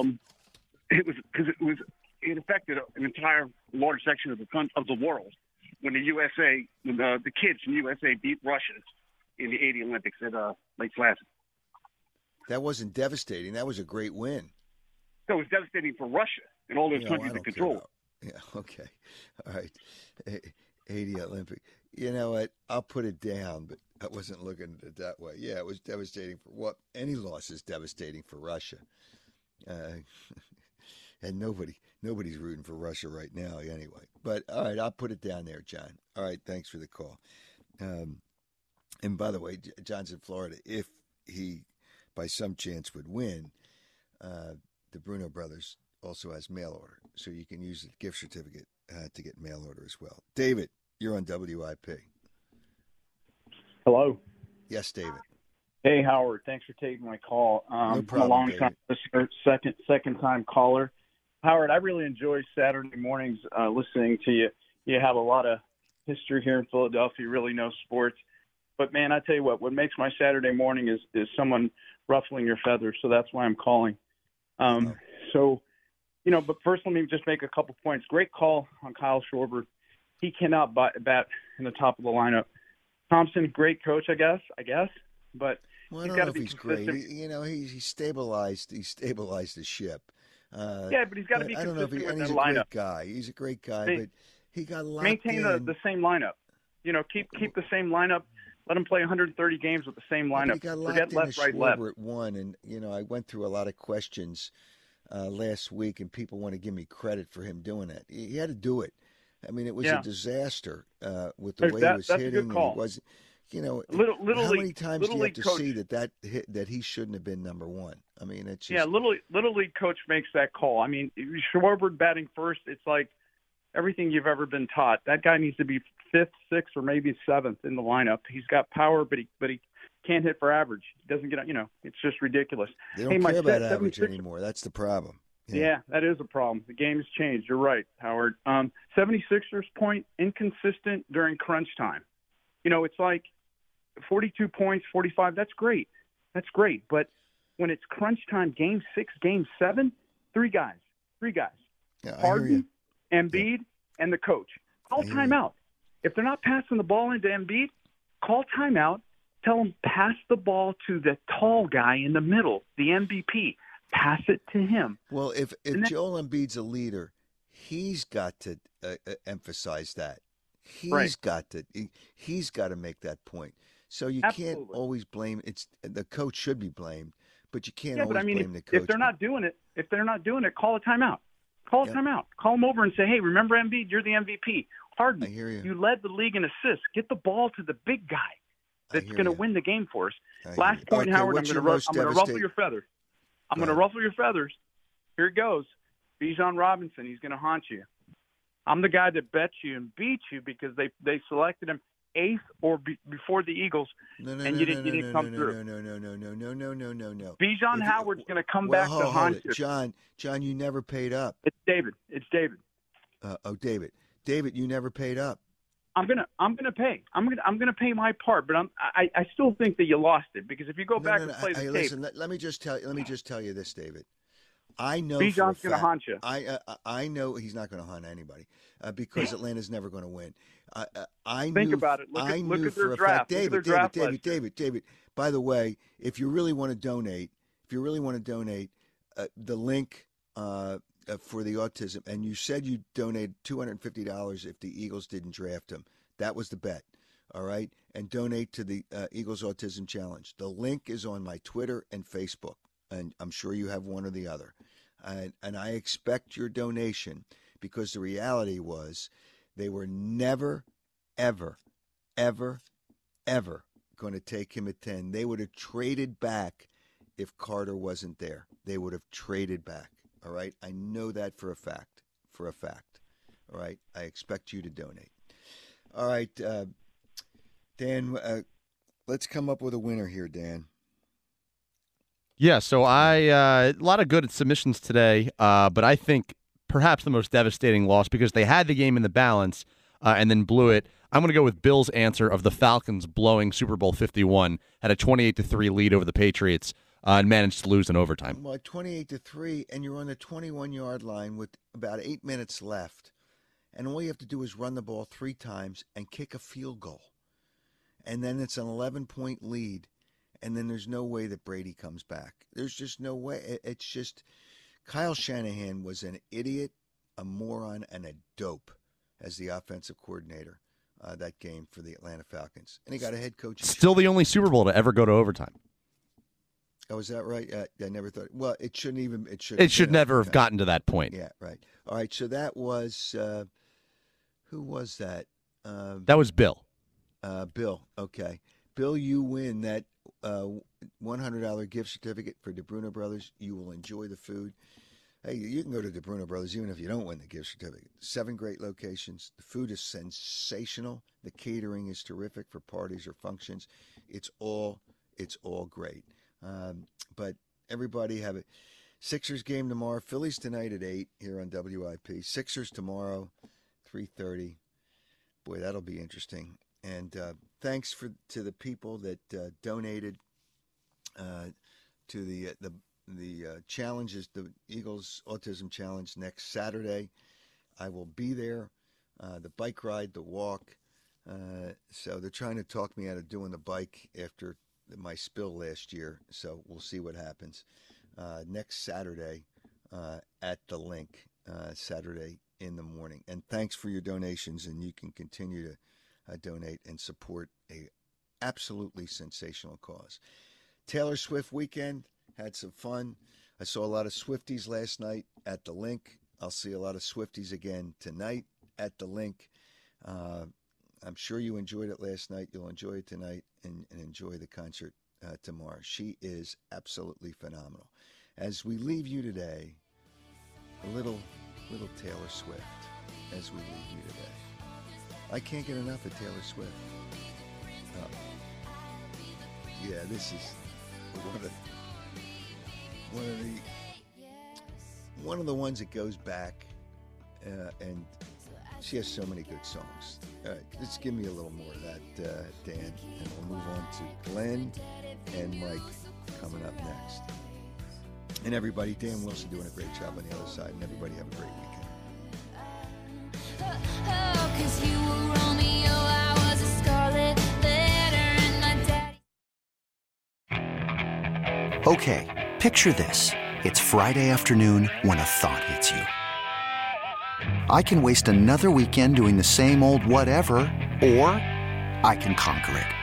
It affected an entire large section of the world when the kids from USA beat Russia in the '80 Olympics at Lake Placid. That wasn't devastating. That was a great win. That was devastating for Russia and all those countries that control it. Yeah. Okay. All right. 80 Olympic. You know what? I'll put it down, but I wasn't looking at it that way. Yeah, it was devastating for what? Any loss is devastating for Russia. And nobody's rooting for Russia right now anyway. But all right, I'll put it down there, John. All right, thanks for the call. And by the way, John's in Florida. If he, by some chance, would win, the Bruno Brothers also has mail order. So you can use the gift certificate to get mail order as well. David, you're on WIP. Hello. Yes, David. Hey, Howard. Thanks for taking my call. No problem, I'm a long-time listener, second-time caller. Howard, I really enjoy Saturday mornings listening to you. You have a lot of history here in Philadelphia. You really know sports. But, man, I tell you what makes my Saturday morning is someone ruffling your feathers. So that's why I'm calling. So, but first let me just make a couple points. Great call on Kyle Schwarber. He cannot bat in the top of the lineup. Thompson, great coach, I guess. But well, I he's don't got know to if be he's consistent. great. He stabilized the ship. Yeah, but he's got to be I don't know if consistent with he's that a lineup. great guy. He's a great guy, but he got locked Maintain in. the same lineup. Keep the same lineup. Let him play 130 games with the same lineup. He got Forget locked left, into right, left. Schwarber at one, and I went through a lot of questions last week, and people want to give me credit for him doing it. He had to do it. I mean, it was a disaster with the way he was that's hitting. a good call. And he wasn't, Little how League- many times Little do you have League to coach. see that he shouldn't have been number one? I mean, it's just, Yeah, little league coach makes that call. I mean, Schwarber batting first, it's like everything you've ever been taught. That guy needs to be fifth, sixth, or maybe seventh in the lineup. He's got power, but he can't hit for average. He doesn't get, it's just ridiculous. they don't care about average anymore. That's the problem. Yeah, that is a problem. The game has changed. You're right, Howard. 76ers point, inconsistent during crunch time. It's like 42 points, 45. That's great. But when it's crunch time, game 6, game 7, three guys. Yeah, Harden, Embiid, and the coach. Call timeout. If they're not passing the ball into Embiid, call timeout. Tell them pass the ball to the tall guy in the middle, the MVP. Pass it to him. Well, if Joel Embiid's a leader, he's got to emphasize that. He's got to make that point. So you can't always blame. The coach should be blamed, but you can't always blame the coach. If they're not doing it, call a timeout. Call a timeout. Call them over and say, "Hey, remember Embiid? You're the MVP." Harden, I hear you. You led the league in assists. Get the ball to the big guy that's going to win the game for us. Last point, Howard. I'm going to ruffle your feathers. I'm going to ruffle your feathers. Here it goes. Bijan Robinson. He's going to haunt you. I'm the guy that bet you and beat you because they selected him 8th or before the Eagles, and you didn't come through. No. Bijan Howard's going to come back to haunt you. John, you never paid up. It's David. David, you never paid up. I'm gonna pay. I'm gonna pay my part, but I still think that you lost it because if you go back and play the tape. Listen, let me just tell you this, David. I know Bijan's going to haunt you. I know he's not going to haunt anybody because Atlanta's never going to win. Think about it. Look at their draft. David. By the way, if you really want to donate, the link for the autism, and you said you donated $250 if the Eagles didn't draft him. That was the bet. All right, and donate to the Eagles Autism Challenge. The link is on my Twitter and Facebook, and I'm sure you have one or the other. And I expect your donation because the reality was they were never, ever, ever, ever going to take him at 10. They would have traded back if Carter wasn't there. They would have traded back. All right? I know that for a fact. All right? I expect you to donate. All right, Dan, let's come up with a winner here, Dan. Yeah, so a lot of good submissions today, but I think perhaps the most devastating loss because they had the game in the balance and then blew it. I'm going to go with Bill's answer of the Falcons blowing Super Bowl 51, had a 28-3 lead over the Patriots, and managed to lose in overtime. Well, 28-3, and you're on the 21-yard line with about 8 minutes left, and all you have to do is run the ball 3 times and kick a field goal, and then it's an 11-point lead, and then there's no way that Brady comes back. There's just no way. It's just Kyle Shanahan was an idiot, a moron, and a dope as the offensive coordinator that game for the Atlanta Falcons, and he got a head coach. Still the only Super Bowl to ever go to overtime. Oh, is that right? I never thought. Well, it shouldn't even. It should never have gotten to that point. Yeah, right. All right. So that was who was that? That was Bill. Bill. Okay, Bill, you win that $100 gift certificate for DeBruno Brothers. You will enjoy the food. Hey, you can go to DeBruno Brothers even if you don't win the gift certificate. 7 great locations. The food is sensational. The catering is terrific for parties or functions. It's all great. But everybody have it. Sixers game tomorrow. Phillies tonight at 8 here on WIP. Sixers tomorrow, 3:30. Boy, that'll be interesting. And thanks to the people that donated to the challenges, the Eagles Autism Challenge next Saturday. I will be there. The bike ride, the walk. So they're trying to talk me out of doing the bike after my spill last year, so we'll see what happens. Next Saturday at the link, Saturday in the morning. And thanks for your donations, and you can continue to donate and support a absolutely sensational cause. Taylor Swift weekend, had some fun. I saw a lot of Swifties last night at the link. I'll see a lot of Swifties again tonight at the link. I'm sure you enjoyed it last night. You'll enjoy it tonight and enjoy the concert tomorrow. She is absolutely phenomenal. As we leave you today, a little Taylor Swift as we leave you today. I can't get enough of Taylor Swift. Yeah, this is one of the ones that goes back, and she has so many good songs. All right, let's give me a little more of that, Dan, and we'll move on to Glenn and Mike coming up next. And everybody, Dan Wilson doing a great job on the other side, and everybody have a great weekend. Okay, picture this. It's Friday afternoon when a thought hits you. I can waste another weekend doing the same old whatever, or I can conquer it.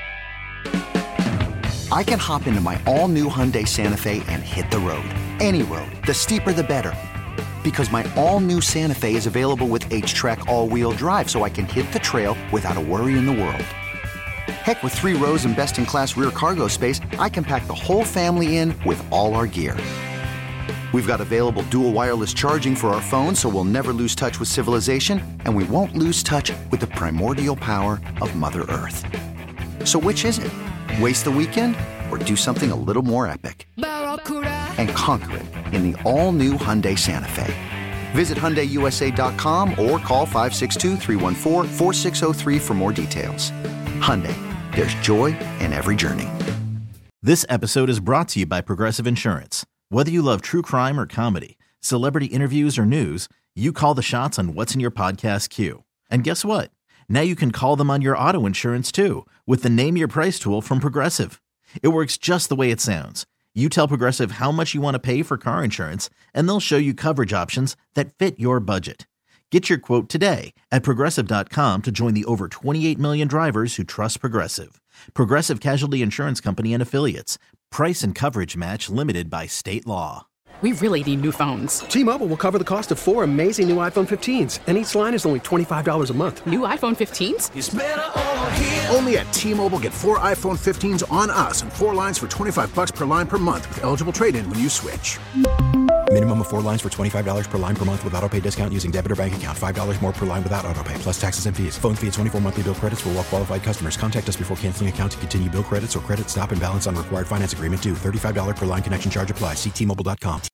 I can hop into my all-new Hyundai Santa Fe and hit the road. Any road. The steeper, the better. Because my all-new Santa Fe is available with H-Track all-wheel drive, so I can hit the trail without a worry in the world. Heck, with 3 rows and best-in-class rear cargo space, I can pack the whole family in with all our gear. We've got available dual wireless charging for our phones, so we'll never lose touch with civilization, and we won't lose touch with the primordial power of Mother Earth. So which is it? Waste the weekend or do something a little more epic? And conquer it in the all-new Hyundai Santa Fe. Visit HyundaiUSA.com or call 562-314-4603 for more details. Hyundai, there's joy in every journey. This episode is brought to you by Progressive Insurance. Whether you love true crime or comedy, celebrity interviews or news, you call the shots on what's in your podcast queue. And guess what? Now you can call them on your auto insurance too with the Name Your Price tool from Progressive. It works just the way it sounds. You tell Progressive how much you want to pay for car insurance, and they'll show you coverage options that fit your budget. Get your quote today at Progressive.com to join the over 28 million drivers who trust Progressive. Progressive Casualty Insurance Company and Affiliates. Price and coverage match limited by state law. We really need new phones. T-Mobile will cover the cost of 4 amazing new iPhone 15s, and each line is only $25 a month. New iPhone 15s? It's better over here. Only at T-Mobile, get 4 iPhone 15s on us and 4 lines for $25 per line per month with eligible trade-in when you switch. Minimum of 4 lines for $25 per line per month with autopay discount using debit or bank account. $5 more per line without autopay, plus taxes and fees. Phone fee at 24 monthly bill credits for well-qualified customers. Contact us before canceling account to continue bill credits or credit stop and balance on required finance agreement due. $35 per line connection charge applies. See T-Mobile.com.